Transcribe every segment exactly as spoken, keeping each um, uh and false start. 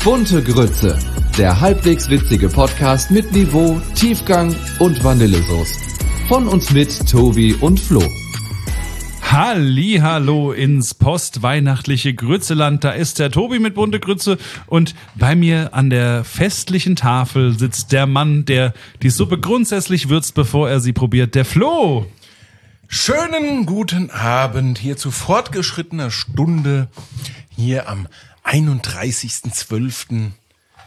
Bunte Grütze, der halbwegs witzige Podcast mit Niveau, Tiefgang und Vanillesoße. Von uns mit Tobi und Flo. Hallihallo ins postweihnachtliche Grützeland. Da ist der Tobi mit Bunte Grütze und bei mir an der festlichen Tafel sitzt der Mann, der die Suppe grundsätzlich würzt, bevor er sie probiert, der Flo. Schönen guten Abend hier zu fortgeschrittener Stunde hier am einunddreißigsten zwölften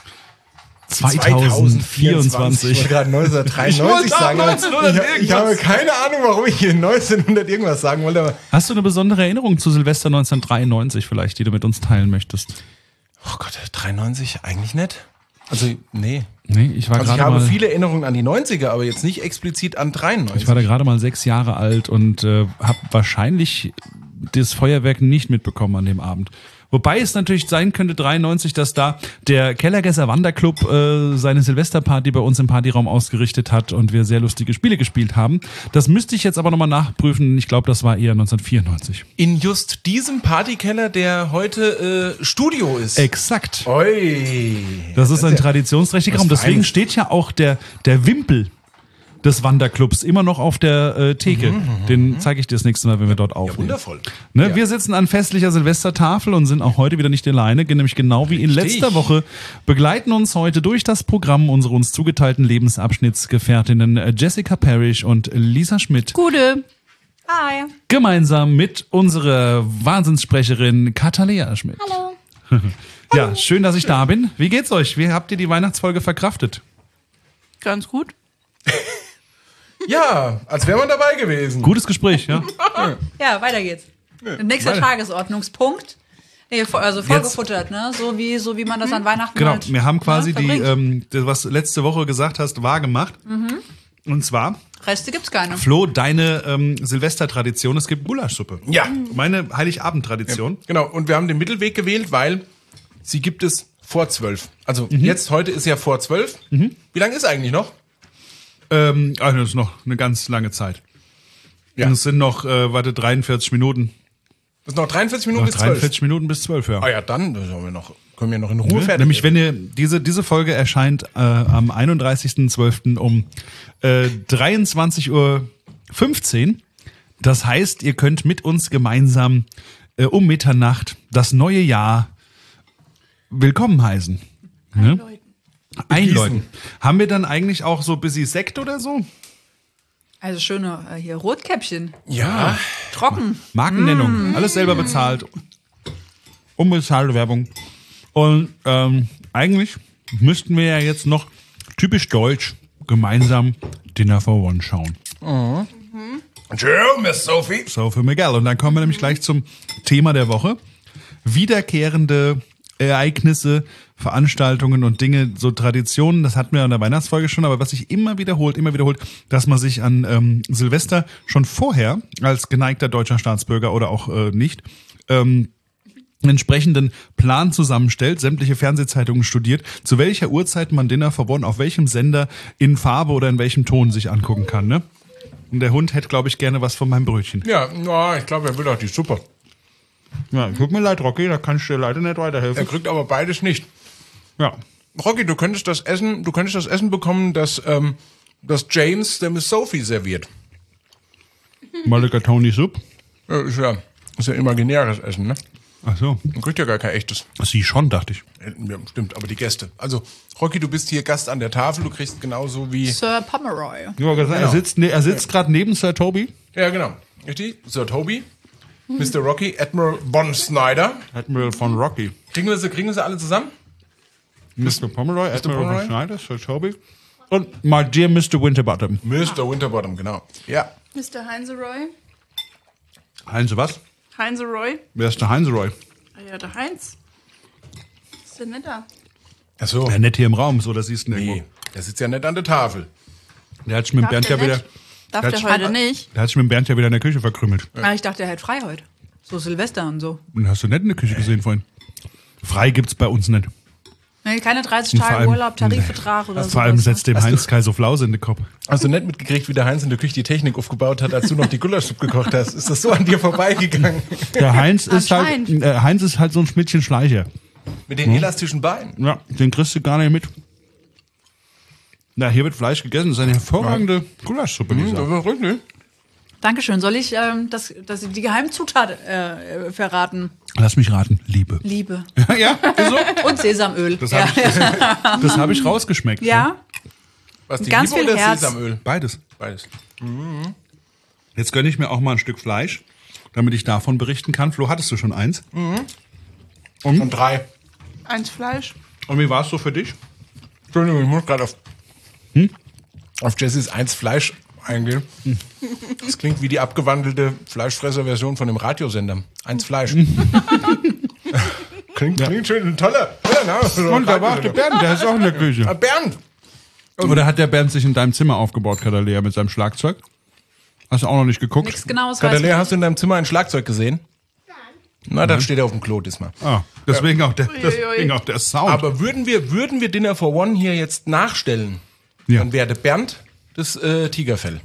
zweitausendvierundzwanzig. Ich wollte gerade neunzehnhundertdreiundneunzig sagen. Ich, ich habe keine Ahnung, warum ich hier neunzehnhundert irgendwas sagen wollte. Aber Hast du eine besondere Erinnerung zu Silvester neunzehnhundertdreiundneunzig vielleicht, die du mit uns teilen möchtest? oh Gott, dreiundneunzig eigentlich nicht. Also, nee. Nee, ich war Also ich gerade habe mal, viele Erinnerungen an die neunziger, aber jetzt nicht explizit an dreiundneunzig. ich war da gerade mal sechs Jahre alt und äh, habe wahrscheinlich das Feuerwerk nicht mitbekommen an dem Abend. Wobei es natürlich sein könnte, dreiundneunzig, dass da der Kellergesser Wanderclub äh, seine Silvesterparty bei uns im Partyraum ausgerichtet hat und wir sehr lustige Spiele gespielt haben. Das müsste ich jetzt aber nochmal nachprüfen. Ich glaube, das war eher neunzehnhundertvierundneunzig. In just diesem Partykeller, der heute äh, Studio ist. Exakt. Oi. Das ist ein ja traditionsträchtiger was Raum. Deswegen Feines. steht ja auch der, der Wimpel des Wanderclubs immer noch auf der äh, Theke. Mhm, Den zeige ich dir das nächste Mal, wenn wir dort aufnehmen. Wundervoll. Ne? Ja. Wir sitzen an festlicher Silvestertafel und sind auch heute wieder nicht alleine, nämlich genau wie in Richtig. letzter Woche begleiten uns heute durch das Programm unsere uns zugeteilten Lebensabschnittsgefährtinnen äh, Jessica Parrish und Lisa Schmidt. Gute. Hi. Gemeinsam mit unserer Wahnsinnssprecherin Katalea Schmidt. Hallo. Ja, schön, dass ich da bin. Wie geht's euch? Wie habt ihr die Weihnachtsfolge verkraftet? Ganz gut. Ja, als wäre man dabei gewesen. Gutes Gespräch, ja? Ja, weiter geht's. Nächster weiter. Tagesordnungspunkt. Nee, vo- also vorgefuttert, ne? So wie, so wie man das an Weihnachten Genau, halt, wir haben quasi ne, die, verbringt. ähm, das, was du letzte Woche gesagt hast, wahr gemacht. Und zwar, Reste gibt's keine. Flo, deine ähm, Silvestertradition, es gibt Gulaschsuppe. Ja, Meine Heiligabend-Tradition. genau. Und wir haben den Mittelweg gewählt, weil sie gibt es vor zwölf. Also jetzt, heute ist ja vor zwölf. Wie lange ist eigentlich noch? Ähm, also das ist noch eine ganz lange Zeit. Ja. Und es sind noch, äh, warte, dreiundvierzig Minuten. Das ist noch dreiundvierzig Minuten Noch bis zwölf. dreiundvierzig Minuten bis zwölf, ja. Ah ja, dann das haben wir noch, können wir noch in Ruhe Ne? fertig. Nämlich, wenn ihr, diese, diese Folge erscheint äh, am einunddreißigsten zwölften um äh, dreiundzwanzig Uhr fünfzehn. Das heißt, ihr könnt mit uns gemeinsam äh, um Mitternacht das neue Jahr willkommen heißen. Ne? Einläuten. Haben wir dann eigentlich auch so ein bisschen Sekt oder so? Also schöne äh, hier Rotkäppchen. Ja, Trocken. Markennennung, alles selber bezahlt. Unbezahlte Werbung. Und ähm, eigentlich müssten wir ja jetzt noch typisch deutsch gemeinsam Dinner for One schauen. Jill, Miss Sophie. So für Miguel. Und dann kommen wir nämlich gleich zum Thema der Woche. Wiederkehrende Ereignisse, Veranstaltungen und Dinge, so Traditionen, das hatten wir in der Weihnachtsfolge schon, aber was sich immer wiederholt, immer wiederholt, dass man sich an ähm, Silvester schon vorher als geneigter deutscher Staatsbürger oder auch äh, nicht ähm, einen entsprechenden Plan zusammenstellt, sämtliche Fernsehzeitungen studiert, zu welcher Uhrzeit man Dinner for One auf welchem Sender in Farbe oder in welchem Ton sich angucken kann. Ne? Und der Hund hätte, glaube ich, gerne was von meinem Brötchen. Ja, na, ich glaube, er will auch die Suppe. Ja, tut mir leid, Rocky, da kann ich dir leider nicht weiterhelfen. Er kriegt aber beides nicht. Ja. Rocky, du könntest das Essen, du könntest das Essen bekommen, das, ähm, das James der Miss Sophie serviert. Mulligatawny Soup. Ja, ist ja, ist ja imaginäres Essen, ne? Ach so. Man kriegt ja gar kein echtes. Sie schon, dachte ich. Ja, stimmt, aber die Gäste. Also, Rocky, du bist hier Gast an der Tafel, du kriegst genauso wie... Sir Pomeroy. Ja, gesagt, Er sitzt, ne, er sitzt gerade neben Sir Toby. Ja, genau. Richtig? Sir Toby, Mister Rocky, Admiral Bon Snyder. Admiral von Rocky. Kriegen wir sie, kriegen wir sie alle zusammen? Mister Pomeroy, Admiral Pomeroy? von Schneider, Sir Toby. Und my dear Mister Winterbottom. Mister Winterbottom, genau. Ja. Mister Heinze-Roy. Heinz was? Heinze-Roy. Wer ist der Heinz Roy? Ah ja, der Heinz. Ist der netter? Ach so. Ja, nicht hier im Raum, so, das siehst du irgendwo. Nee, der sitzt ja nicht an der Tafel. Der hat sich mit dem Bernd ja der wieder, nicht? Darf Der der hat- heute nicht? der hat sich mit dem Bernd ja wieder in der Küche verkrümmelt. Ah, ich dachte, er hätte frei heute. So Silvester und so. Und hast du nicht in der Küche gesehen vorhin? Frei gibt's bei uns nicht. Nee, keine dreißig Und vor Tage allem- Urlaub, Tarifvertrag oder so. Vor allem setzt dem Heinz Kai so Flause in den Kopf. Hast du nicht mitgekriegt, wie der Heinz in der Küche die Technik aufgebaut hat, als du noch die Gulaschsuppe gekocht hast? Ist das so an dir vorbeigegangen? Der Heinz ist halt, Anscheinend. äh, Heinz ist halt so ein Schmidtchen Schleicher. Mit den elastischen Beinen. Ja, den kriegst du gar nicht mit. Na, hier wird Fleisch gegessen. Das ist eine hervorragende Gulaschsuppe, Mhm, Lisa. das war richtig. Dankeschön. Soll ich ähm, das, das, die Geheimzutat äh, verraten? Lass mich raten. Liebe. Liebe. Ja, wieso? Und Sesamöl. Das ja. habe ich, das, das hab ich rausgeschmeckt. ja. Was, die Ganz Liebe viel oder Herz. Sesamöl? Beides. Beides. Jetzt gönne ich mir auch mal ein Stück Fleisch, damit ich davon berichten kann. Flo, hattest du schon eins? Und drei. Eins Fleisch. Und wie war es so für dich? Entschuldigung, ich muss gerade auf, auf Jessys eins Fleisch eingehen. Das klingt wie die abgewandelte Fleischfresser-Version von dem Radiosender. Eins Fleisch. klingt, klingt schön, ein toller, toller Name. für so einen Und da war auch der Radiosender. Bernd, der ist auch in der Küche. Ah, Bernd! Oder hat der Bernd sich in deinem Zimmer aufgebaut, Kadalea, mit seinem Schlagzeug? Hast du auch noch nicht geguckt? Nichts Genaues weiß Kadalea, ich. hast du in deinem Zimmer ein Schlagzeug gesehen? Nein. Na, dann steht er auf dem Klo diesmal. Ah, deswegen, auch der, deswegen auch der Sound. Aber würden wir, würden wir Dinner for One hier jetzt nachstellen, Ja. dann wäre der Bernd das äh, Tigerfell.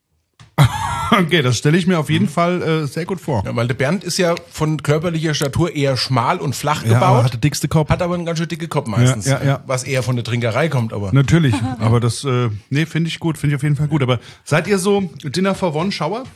Okay, das stelle ich mir auf jeden Fall äh, sehr gut vor. Ja, weil der Bernd ist ja von körperlicher Statur eher schmal und flach Ja, aber gebaut. hat der dickste Kopf. Hat aber einen ganz schön dicke Kopf meistens. Ja, ja, ja. Was eher von der Trinkerei kommt, aber. Natürlich, aber das, äh, nee, finde ich gut, finde ich auf jeden Fall gut. Aber seid ihr so Dinner for One Schauer?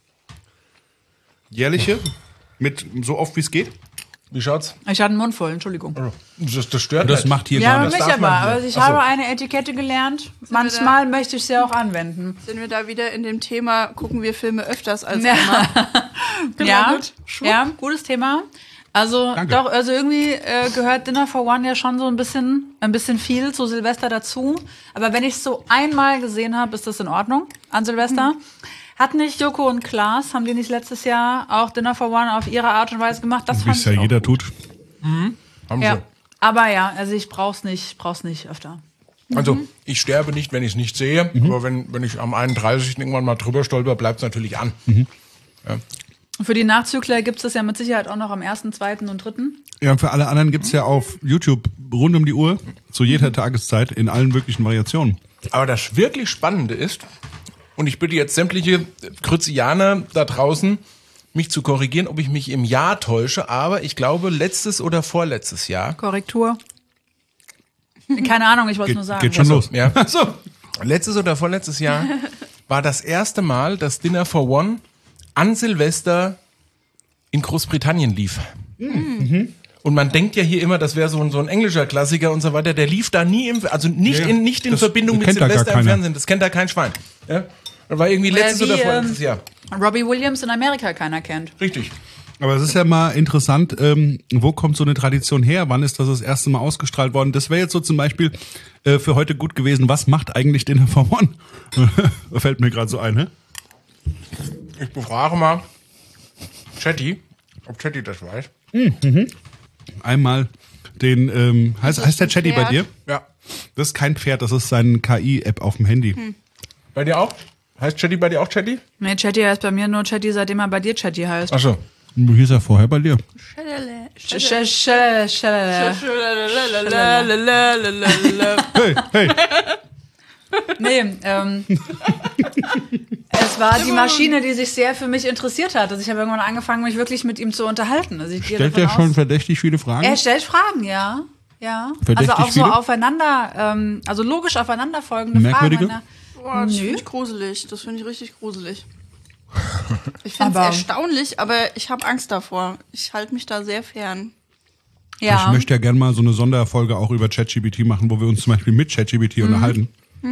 Jährliche? Mit so oft wie es geht? Wie schaut's? Ich hatte einen Mund voll, Entschuldigung. Das, das stört Das nicht. macht hier Ja, gar aber nichts. mich darf man aber. hier. Also ich Ach so. habe eine Etikette gelernt. Manchmal möchte ich sie auch anwenden. Sind wir da wieder in dem Thema, gucken wir Filme öfters als Ja. einmal. Ja, gut. ja, gutes Thema. Also Danke. doch, also irgendwie äh, gehört Dinner for One ja schon so ein bisschen, ein bisschen viel zu Silvester dazu. Aber wenn ich es so einmal gesehen habe, ist das in Ordnung an Silvester. Hat nicht Joko und Klaas, haben die nicht letztes Jahr auch Dinner for One auf ihre Art und Weise gemacht? Das Wie fand es ich ja auch jeder gut. tut. Haben Ja, sie. aber ja, also ich brauch's nicht, brauch's nicht öfter. Also, ich sterbe nicht, wenn ich es nicht sehe, aber wenn, wenn ich am einunddreißigsten irgendwann mal drüber stolper, bleibt es natürlich an. Für die Nachzügler gibt es das ja mit Sicherheit auch noch am ersten, zweiten und dritten. Ja, und für alle anderen gibt's ja auf YouTube rund um die Uhr, zu jeder Tageszeit, in allen möglichen Variationen. Aber das wirklich Spannende ist, und ich bitte jetzt sämtliche Grützianer da draußen, mich zu korrigieren, ob ich mich im Jahr täusche, aber ich glaube, letztes oder vorletztes Jahr. Korrektur. Keine Ahnung, ich wollte Geht, nur sagen. geht schon los. Ja. So. Letztes oder vorletztes Jahr war das erste Mal, dass Dinner for One an Silvester in Großbritannien lief. Mhm. Und man denkt ja hier immer, das wäre so ein, so ein englischer Klassiker und so weiter. Der lief da nie im, also nicht Ja, ja. in, nicht in Das Verbindung mit kennt da gar Silvester im keiner. Fernsehen. Das kennt da kein Schwein. Ja? Das war irgendwie letztes wie, oder vorletztes ähm, Jahr. Robbie Williams in Amerika keiner kennt. Richtig. Aber es ist ja mal interessant, ähm, wo kommt so eine Tradition her? Wann ist das das erste Mal ausgestrahlt worden? Das wäre jetzt so zum Beispiel äh, für heute gut gewesen. Was macht eigentlich Dinner for One? Fällt mir gerade so ein, ne? Ich befrage mal Chatty, ob Chatty das weiß. Einmal den, ähm, heißt, heißt der Chatty bei Pferd? dir? Ja. Das ist kein Pferd, das ist seine K I-App auf dem Handy. Bei dir auch? Heißt Chatty bei dir auch Chatty? Nee, Chatty heißt bei mir nur Chatty, seitdem er bei dir Chatty heißt. Achso. Wo hieß er vorher bei dir? Schädele. Sch- sch- sch- sch- Hey, hey. Nee, ähm, es war die Maschine, die sich sehr für mich interessiert hat. Also ich habe irgendwann angefangen, mich wirklich mit ihm zu unterhalten. Also ich gehe Stellt davon der schon aus, verdächtig viele Fragen? er stellt Fragen, ja. Ja. Verdächtig also auch so viele? aufeinander, ähm, also logisch aufeinanderfolgende Merkwürdige? Fragen. Boah, das Nö. finde ich gruselig. Das finde ich richtig gruselig. Ich finde es Aber- erstaunlich, aber ich habe Angst davor. Ich halte mich da sehr fern. Ja. Ich möchte ja gerne mal so eine Sonderfolge auch über ChatGPT machen, wo wir uns zum Beispiel mit ChatGPT unterhalten.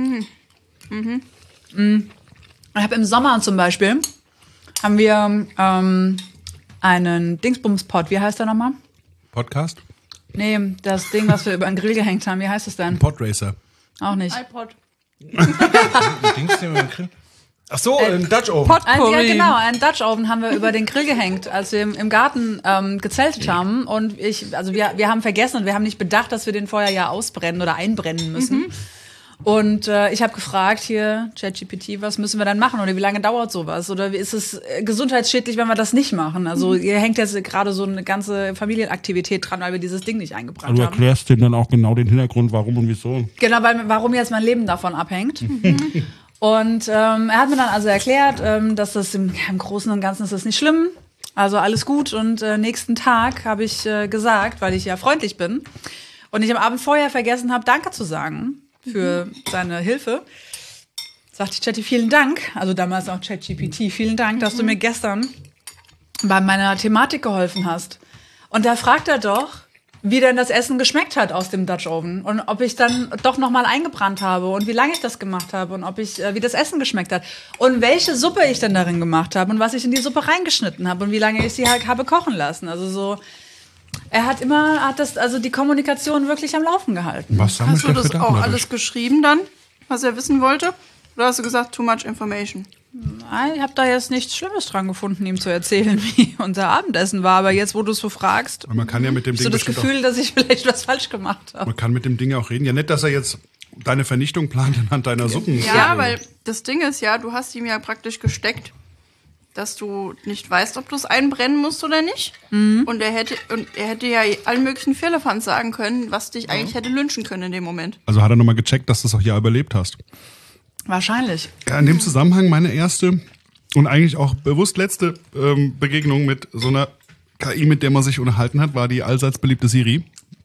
Ich habe im Sommer zum Beispiel, haben wir ähm, einen Dingsbums-Pod, wie heißt der nochmal? Podcast? Nee, das Ding, was wir über den Grill gehängt haben, wie heißt es denn? Podracer. Auch nicht. iPod. Dings, den wir im Grill. Ach so, ein Dutch Oven. Ein, ja, genau, einen Dutch Oven haben wir über den Grill gehängt, als wir im, im Garten ähm, gezeltet haben. Und ich, also wir, wir haben vergessen und wir haben nicht bedacht, dass wir den vorher ja ausbrennen oder einbrennen müssen. Mhm. Und äh, ich habe gefragt hier, ChatGPT, was müssen wir dann machen oder wie lange dauert sowas? Oder wie ist es äh, gesundheitsschädlich, wenn wir das nicht machen? Also Mhm. ihr hängt jetzt gerade so eine ganze Familienaktivität dran, weil wir dieses Ding nicht eingebracht Du haben. erklärst denen dann auch genau den Hintergrund, warum und wieso. Genau, weil, warum jetzt mein Leben davon abhängt. Und ähm, er hat mir dann also erklärt, ähm, dass das im, im Großen und Ganzen ist das nicht schlimm. Also alles gut. Und äh, nächsten Tag habe ich äh, gesagt, weil ich ja freundlich bin und ich am Abend vorher vergessen habe, Danke zu sagen für mhm. seine Hilfe, sagte ich Chatty, vielen Dank, also damals auch ChatGPT, vielen Dank, dass mhm. du mir gestern bei meiner Thematik geholfen hast. Und da fragt er doch, wie denn das Essen geschmeckt hat aus dem Dutch Oven und ob ich dann doch noch mal eingebrannt habe und wie lange ich das gemacht habe und ob ich äh, wie das Essen geschmeckt hat und welche Suppe ich denn darin gemacht habe und was ich in die Suppe reingeschnitten habe und wie lange ich sie halt habe kochen lassen. Also so, er hat immer hat das also die Kommunikation wirklich am Laufen gehalten. Was hast du das auch alles geschrieben dann, was er wissen wollte? Oder hast du gesagt, too much information? Nein, ich habe da jetzt nichts Schlimmes dran gefunden, ihm zu erzählen, wie unser Abendessen war. Aber jetzt, wo du es so fragst, man kann ja mit dem hast du Ding das Gefühl, dass ich vielleicht was falsch gemacht habe. Man kann mit dem Ding auch reden. Ja, nicht, dass er jetzt deine Vernichtung plant anhand deiner Suppen. Ja, ja, weil das Ding ist ja, du hast ihm ja praktisch gesteckt, dass du nicht weißt, ob du es einbrennen musst oder nicht. Mhm. Und er hätte und er hätte ja allen möglichen Firlefanz sagen können, was dich eigentlich hätte lynchen können in dem Moment. Also hat er nochmal gecheckt, dass du es auch ja überlebt hast. Wahrscheinlich. Ja, in dem Zusammenhang meine erste und eigentlich auch bewusst letzte ähm, Begegnung mit so einer K I, mit der man sich unterhalten hat, war die allseits beliebte Siri.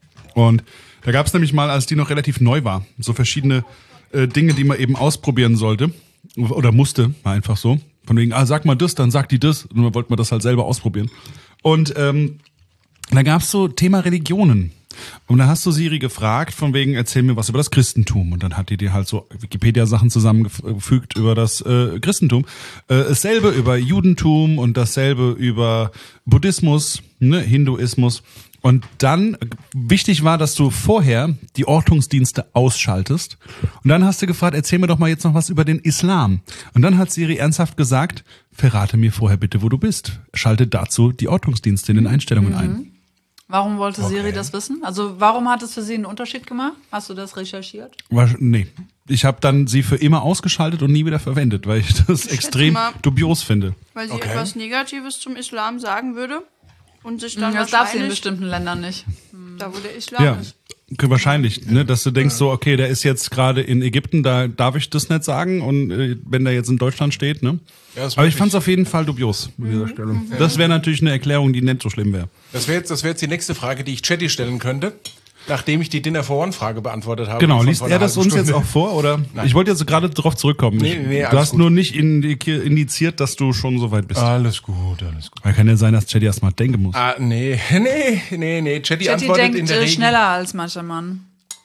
Und da gab es nämlich mal, als die noch relativ neu war, so verschiedene äh, Dinge, die man eben ausprobieren sollte oder musste, war einfach so. Von wegen, ah, sag mal das, dann sagt die das. Und dann wollte man das halt selber ausprobieren. Und ähm, da gab es so Thema Religionen. Und dann hast du Siri gefragt, von wegen, erzähl mir was über das Christentum. Und dann hat die dir halt so Wikipedia-Sachen zusammengefügt über das äh, Christentum. Äh, dasselbe über Judentum und dasselbe über Buddhismus, ne, Hinduismus. Und dann, wichtig war, dass du vorher die Ortungsdienste ausschaltest. Und dann hast du gefragt, erzähl mir doch mal jetzt noch was über den Islam. Und dann hat Siri ernsthaft gesagt, verrate mir vorher bitte, wo du bist. Schalte dazu die Ortungsdienste in den Einstellungen mhm. ein. Warum wollte Okay. Siri das wissen? Also warum hat es für sie einen Unterschied gemacht? Hast du das recherchiert? War, nee. Ich habe dann sie für immer ausgeschaltet und nie wieder verwendet, weil ich das Ich extrem schätze mal, dubios finde. Weil sie Okay. etwas Negatives zum Islam sagen würde und sich dann Das darf sie in wahrscheinlich, bestimmten Ländern nicht. da wo der Islam Ja, ist. wahrscheinlich, ne, dass du denkst so, okay, der ist jetzt gerade in Ägypten, da darf ich das nicht sagen und äh, wenn der jetzt in Deutschland steht, ne? Ja, das Aber ich möglich. fand es auf jeden Fall dubios an dieser Stelle. Das wäre natürlich eine Erklärung, die nicht so schlimm wäre. Das wäre jetzt, das wäre jetzt die nächste Frage, die ich Chatty stellen könnte, nachdem ich die Dinner for One Frage beantwortet habe. Genau, von liest vor er einer das halben uns jetzt Stunde. auch vor, oder? Nein. Ich wollte jetzt gerade darauf zurückkommen. Nee, Ich- nee, du alles hast gut. nur nicht indi- indiziert, dass du schon so weit bist. Alles gut, alles gut. Weil kann ja sein, dass Chatty erst mal denken muss. Ah, nee, nee, nee, nee. Chatty, Chatty antwortet in denkt der äh, Regel. schneller als mancher Mann.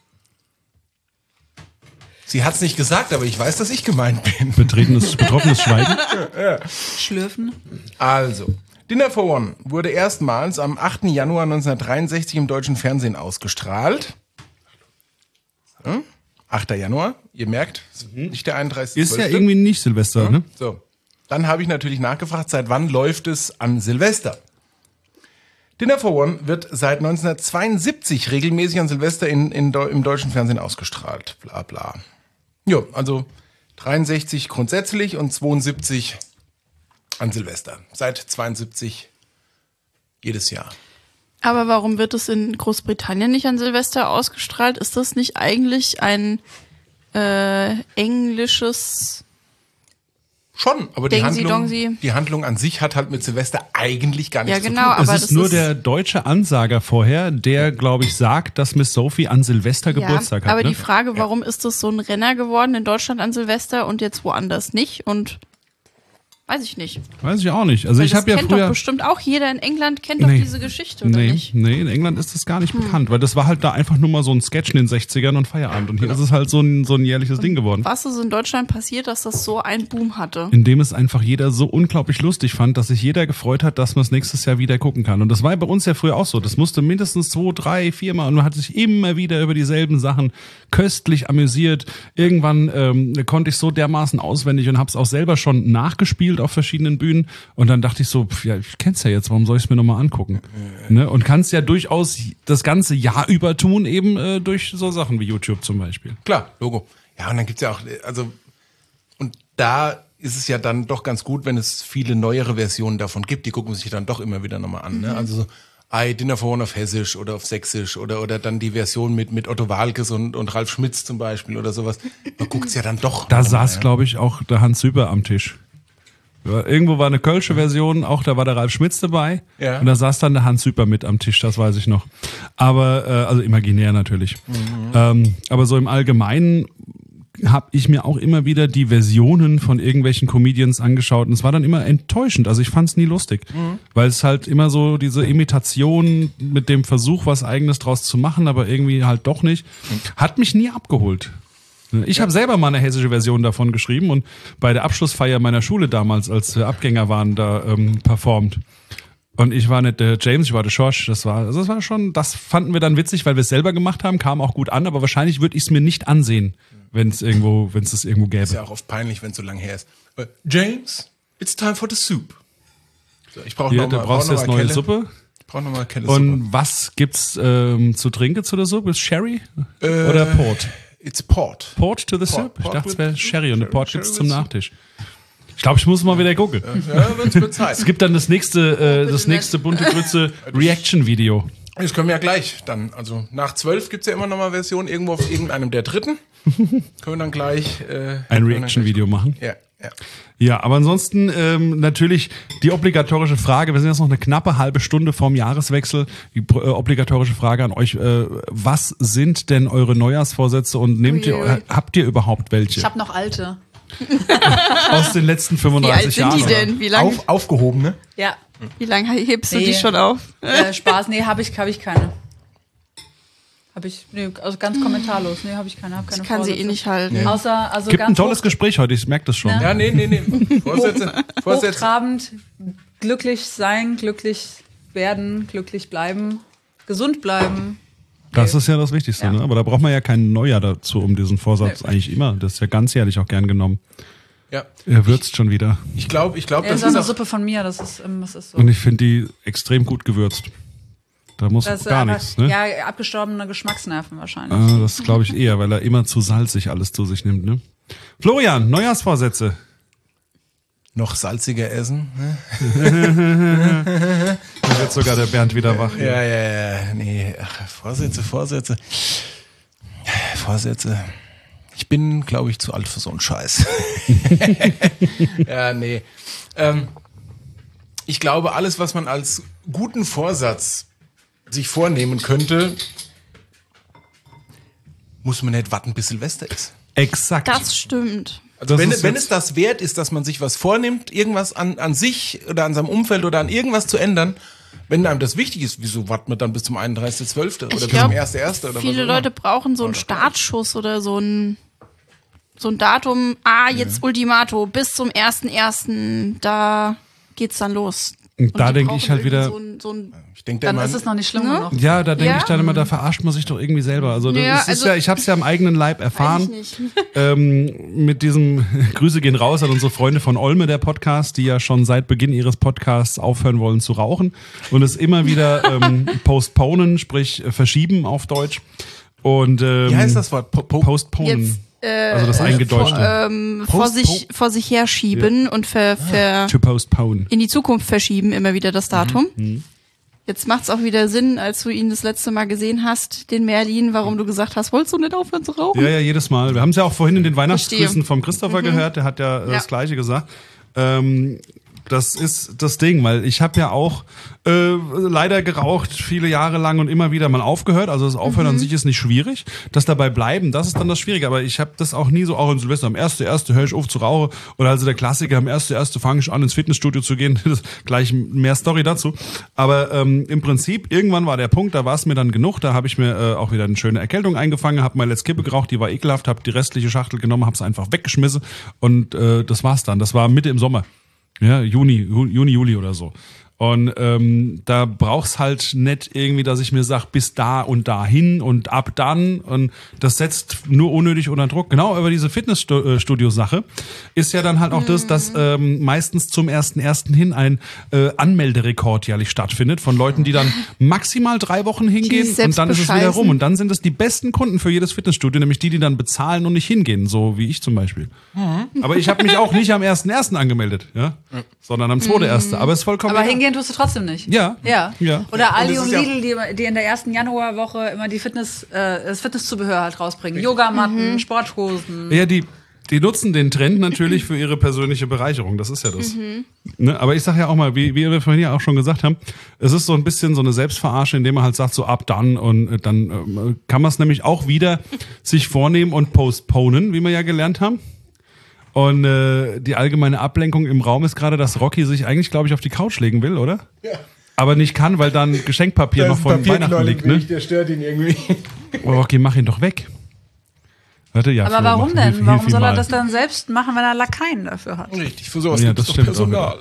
Sie hat's nicht gesagt, aber ich weiß, dass ich gemeint bin. Betretenes, betroffenes Schweigen. Schlürfen. Also, Dinner for One wurde erstmals am achten Januar neunzehnhundertdreiundsechzig im deutschen Fernsehen ausgestrahlt. Hm? achter Januar, ihr merkt, nicht der einunddreißigste Ist ja irgendwie nicht Silvester, ne? So, dann habe ich natürlich nachgefragt, seit wann läuft es an Silvester? Dinner for One wird seit neunzehnhundertzweiundsiebzig regelmäßig an Silvester in, in, im deutschen Fernsehen ausgestrahlt. Bla bla. Ja, also dreiundsechzig grundsätzlich und zweiundsiebzig an Silvester. Seit zweiundsiebzig jedes Jahr. Aber warum wird es in Großbritannien nicht an Silvester ausgestrahlt? Ist das nicht eigentlich ein äh, englisches... Schon, aber die Dengsi Handlung, Dongsi. die Handlung an sich hat halt mit Silvester eigentlich gar nichts Ja, zu genau, tun. Es aber ist das nur ist- der deutsche Ansager vorher, der, glaube ich, sagt, dass Miss Sophie an Silvester Geburtstag ja, hat. aber ne? die Frage, warum ist das so ein Renner geworden in Deutschland an Silvester und jetzt woanders nicht? Und weiß ich nicht. Weiß ich auch nicht. Also Weil ich das habe ja kennt doch früher... bestimmt auch jeder in England kennt doch Nee. diese Geschichte, oder Nee, nicht? nee, in England ist das gar nicht bekannt, weil das war halt da einfach nur mal so ein Sketch in den sechzigern und Feierabend. Und hier ist es halt so ein, so ein jährliches Ding geworden. Was ist in Deutschland passiert, dass das so einen Boom hatte? In dem es einfach jeder so unglaublich lustig fand, dass sich jeder gefreut hat, dass man es nächstes Jahr wieder gucken kann. Und das war bei uns ja früher auch so. Das musste mindestens zwei, drei, viermal und man hat sich immer wieder über dieselben Sachen köstlich amüsiert. Irgendwann ähm, konnte ich so dermaßen auswendig und habe es auch selber schon nachgespielt auf verschiedenen Bühnen. Und dann dachte ich so, pf, ja, ich kenn's ja jetzt, warum soll ich es mir nochmal angucken? Ne? Und kannst ja durchaus das ganze Jahr über tun, eben äh, durch so Sachen wie YouTube zum Beispiel. Klar, Logo. Ja, und dann gibt's ja auch, also, und da ist es ja dann doch ganz gut, wenn es viele neuere Versionen davon gibt. Die gucken sich dann doch immer wieder nochmal an. Ne? Also so, I Dinner for One auf Hessisch oder auf Sächsisch oder oder dann die Version mit mit Otto Walkes und, und Ralf Schmitz zum Beispiel oder sowas. Man guckt's ja dann doch. Da nochmal, saß, ja. glaube ich, auch der Hans Süber am Tisch. Irgendwo war eine kölsche Version, auch da war der Ralf Schmitz dabei. Ja. Und da saß dann der Hans Süper mit am Tisch, das weiß ich noch. Aber, äh, also imaginär natürlich. Mhm. Ähm, aber so im Allgemeinen habe ich mir auch immer wieder die Versionen von irgendwelchen Comedians angeschaut und es war dann immer enttäuschend. Also ich fand es nie lustig, mhm. weil es halt immer so diese Imitation mit dem Versuch, was Eigenes draus zu machen, aber irgendwie halt doch nicht, hat mich nie abgeholt. Ich ja. habe selber mal eine hessische Version davon geschrieben und bei der Abschlussfeier meiner Schule damals, als wir Abgänger waren, da ähm, performt. Und ich war nicht der James, ich war der Schorsch. Das war, also das war schon, das fanden wir dann witzig, weil wir es selber gemacht haben, kam auch gut an, aber wahrscheinlich würde ich es mir nicht ansehen, wenn es irgendwo, wenn es das irgendwo gäbe. Ist ja auch oft peinlich, wenn es so lang her ist. Uh, James, it's time for the soup. So, ich brauche ja, noch da mal, brauchst du brauch jetzt noch mal neue Kelle. Suppe. Ich brauche nochmal Kelle Und Suppe. was gibt's ähm, zu trinken zu der Suppe? Ist Sherry Äh, oder Port? It's Port. Port to the Port, soup? Ich Port dachte, es with- wäre Sherry und eine Port Sherry gibt's zum with soup. Nachtisch. Ich glaube, ich muss mal wieder gucken. Ja, wird's wird Zeit. Es gibt dann das nächste, äh, das bitte nächste bunte Grütze Reaction-Video. Das können wir ja gleich dann. Also nach zwölf gibt's ja immer noch mal Version irgendwo auf irgendeinem der dritten. Können wir dann gleich äh, Ein können wir Reaction-Video machen. dann gleich- Ja, ja. Ja, aber ansonsten ähm, natürlich die obligatorische Frage, wir sind jetzt noch eine knappe halbe Stunde vorm Jahreswechsel, die äh, obligatorische Frage an euch, äh, was sind denn eure Neujahrsvorsätze und nehmt ihr, Uiui. habt ihr überhaupt welche Ich habe noch alte. aus den letzten Wie alt fünfunddreißig sind Jahren? die denn? Wie lange Auf, aufgehobene. Ja. wie lang hebst du Nee. die schon auf? Äh, Spaß, nee, habe ich, hab ich keine. Habe ich, nee, also ganz kommentarlos. Nee, habe ich keine, hab keine Ich kann sie eh Vorsätze. nicht halten. Außer, also Gibt ein ganz tolles hoch, Gespräch heute, ich merke das schon. Ja. Ja, nee, nee, nee. Vorsätze. Vorsätze. hochtrabend, glücklich sein, glücklich werden, glücklich bleiben, gesund bleiben. Das ist ja das Wichtigste, Ja. ne? Aber da braucht man ja kein Neujahr dazu, um diesen Vorsatz Nee. eigentlich immer. Das ist ja ganzjährlich auch gern genommen. Ja. Er würzt schon wieder. Ich glaube, ich glaube, Ja, das so eine ist auch, Suppe von mir, das ist, ähm, das ist so. Und ich finde die extrem gut gewürzt. Da muss Das ist gar aber- nichts, ne? Ja, abgestorbene Geschmacksnerven wahrscheinlich. Ah, das glaube ich eher, weil er immer zu salzig alles zu sich nimmt, ne? Florian, Neujahrsvorsätze. noch salziger essen. Ne? Da wird sogar der Bernd wieder wach. Ja, ja, ja. Nee, ach, Vorsätze, Vorsätze. Vorsätze. Ich bin, glaube ich, zu alt für so einen Scheiß. Ja, nee. Ähm, ich glaube, alles, was man als guten Vorsatz sich vornehmen könnte, muss man nicht warten, bis Silvester ist. Exakt. Das stimmt. Also Das wenn, ist wenn jetzt- es das wert ist, dass man sich was vornimmt, irgendwas an, an sich oder an seinem Umfeld oder an irgendwas zu ändern, wenn einem das wichtig ist, wieso warten wir dann bis zum einunddreißigsten zwölften oder Ich bis glaub, zum ersten ersten oder Viele was auch Leute immer? brauchen so einen Startschuss oder so ein, so ein Datum. Ah, jetzt Ultimato, bis zum ersten ersten Da geht's dann los. Und da die denk brauchen ich halt irgendwie wieder- So ein, so ein, Ich denke, Dann der ist Mann, es noch nicht schlimm Ne? genug. Ja, da denke Ja? ich dann immer, da verarscht man sich doch irgendwie selber. Also das Ja, ist also- ja, ich habe es ja am eigenen Leib weiß erfahren. ich nicht. Ähm, mit diesem Grüße gehen raus an unsere Freunde von Olme, der Podcast, die ja schon seit Beginn ihres Podcasts aufhören wollen zu rauchen und es immer wieder ähm, postponen, sprich äh, verschieben auf Deutsch. Und ähm, wie heißt das Wort? Po, po, Postponen. Jetzt, äh, also das Eingedeutschte. ähm, vor, Post- sich, vor sich herschieben und ver, ver, To postpone. in die Zukunft verschieben, immer wieder das Datum. Mhm. Jetzt macht's auch wieder Sinn, als du ihn das letzte Mal gesehen hast, den Merlin, warum du gesagt hast, wolltest du nicht aufhören zu rauchen? Ja, ja, jedes Mal. Wir haben es ja auch vorhin in den Weihnachtsgrüßen Verstehe. vom Christopher gehört, der hat ja, äh, das Ja. Gleiche gesagt. Ähm, das ist das Ding, weil ich habe ja auch äh, leider geraucht, viele Jahre lang und immer wieder mal aufgehört. Also das Aufhören an sich ist nicht schwierig. Das dabei bleiben, das ist dann das Schwierige. Aber ich habe das auch nie so, auch in Silvester, am ersten ersten höre ich auf zu rauchen. Oder also der Klassiker, am ersten ersten fange ich an, ins Fitnessstudio zu gehen. Das ist gleich mehr Story dazu. Aber ähm, im Prinzip, irgendwann war der Punkt, da war es mir dann genug. Da habe ich mir äh, auch wieder eine schöne Erkältung eingefangen, habe meine letzte Kippe geraucht, die war ekelhaft, habe die restliche Schachtel genommen, habe es einfach weggeschmissen. Und äh, das war's dann. Das war Mitte im Sommer. Ja, Juni, Ju- Juni, Juli oder so. Und ähm, da braucht's halt nicht irgendwie, dass ich mir sag, bis da und dahin und ab dann. Und das setzt nur unnötig unter Druck. Genau, über diese Fitnessstudio-Sache ist ja dann halt auch das, dass ähm, meistens zum ersten ersten hin ein äh, Anmelderekord jährlich stattfindet von Leuten, die dann maximal drei Wochen hingehen sich und dann ist es wieder selbst rum. Und dann sind es die besten Kunden für jedes Fitnessstudio, nämlich die, die dann bezahlen und nicht hingehen, so wie ich zum Beispiel. Aber ich habe mich auch nicht am ersten ersten angemeldet, ja, sondern am zweiten ersten Aber es ist vollkommen Aber egal. hingehen tust du trotzdem nicht. Ja. Ja. Ja. Oder Aldi das und ist ja- Lidl, die, die in der ersten Januarwoche immer die Fitness, äh, das Fitnesszubehör halt rausbringen. Yogamatten, Sporthosen. Ja, die, Die nutzen den Trend natürlich für ihre persönliche Bereicherung, das ist ja das. Mhm. Ne? Aber ich sage ja auch mal, wie, wie wir vorhin ja auch schon gesagt haben, es ist so ein bisschen so eine Selbstverarsche, indem man halt sagt, so ab dann und dann äh, kann man es nämlich auch wieder sich vornehmen und postponen, wie wir ja gelernt haben. Und äh, die allgemeine Ablenkung im Raum ist gerade, dass Rocky sich eigentlich, glaube ich, auf die Couch legen will, oder? Ja. Aber nicht kann, weil dann Geschenkpapier da noch von Weihnachten liegt. Ne? Der stört ihn irgendwie. Oh, Rocky, mach ihn doch weg. Warte, ja, aber Flo, warum mach denn? viel, Warum viel soll er mal. das dann selbst machen, wenn er Lakaien dafür hat? Richtig, für sowas Ja, gibt's das doch stimmt Personal.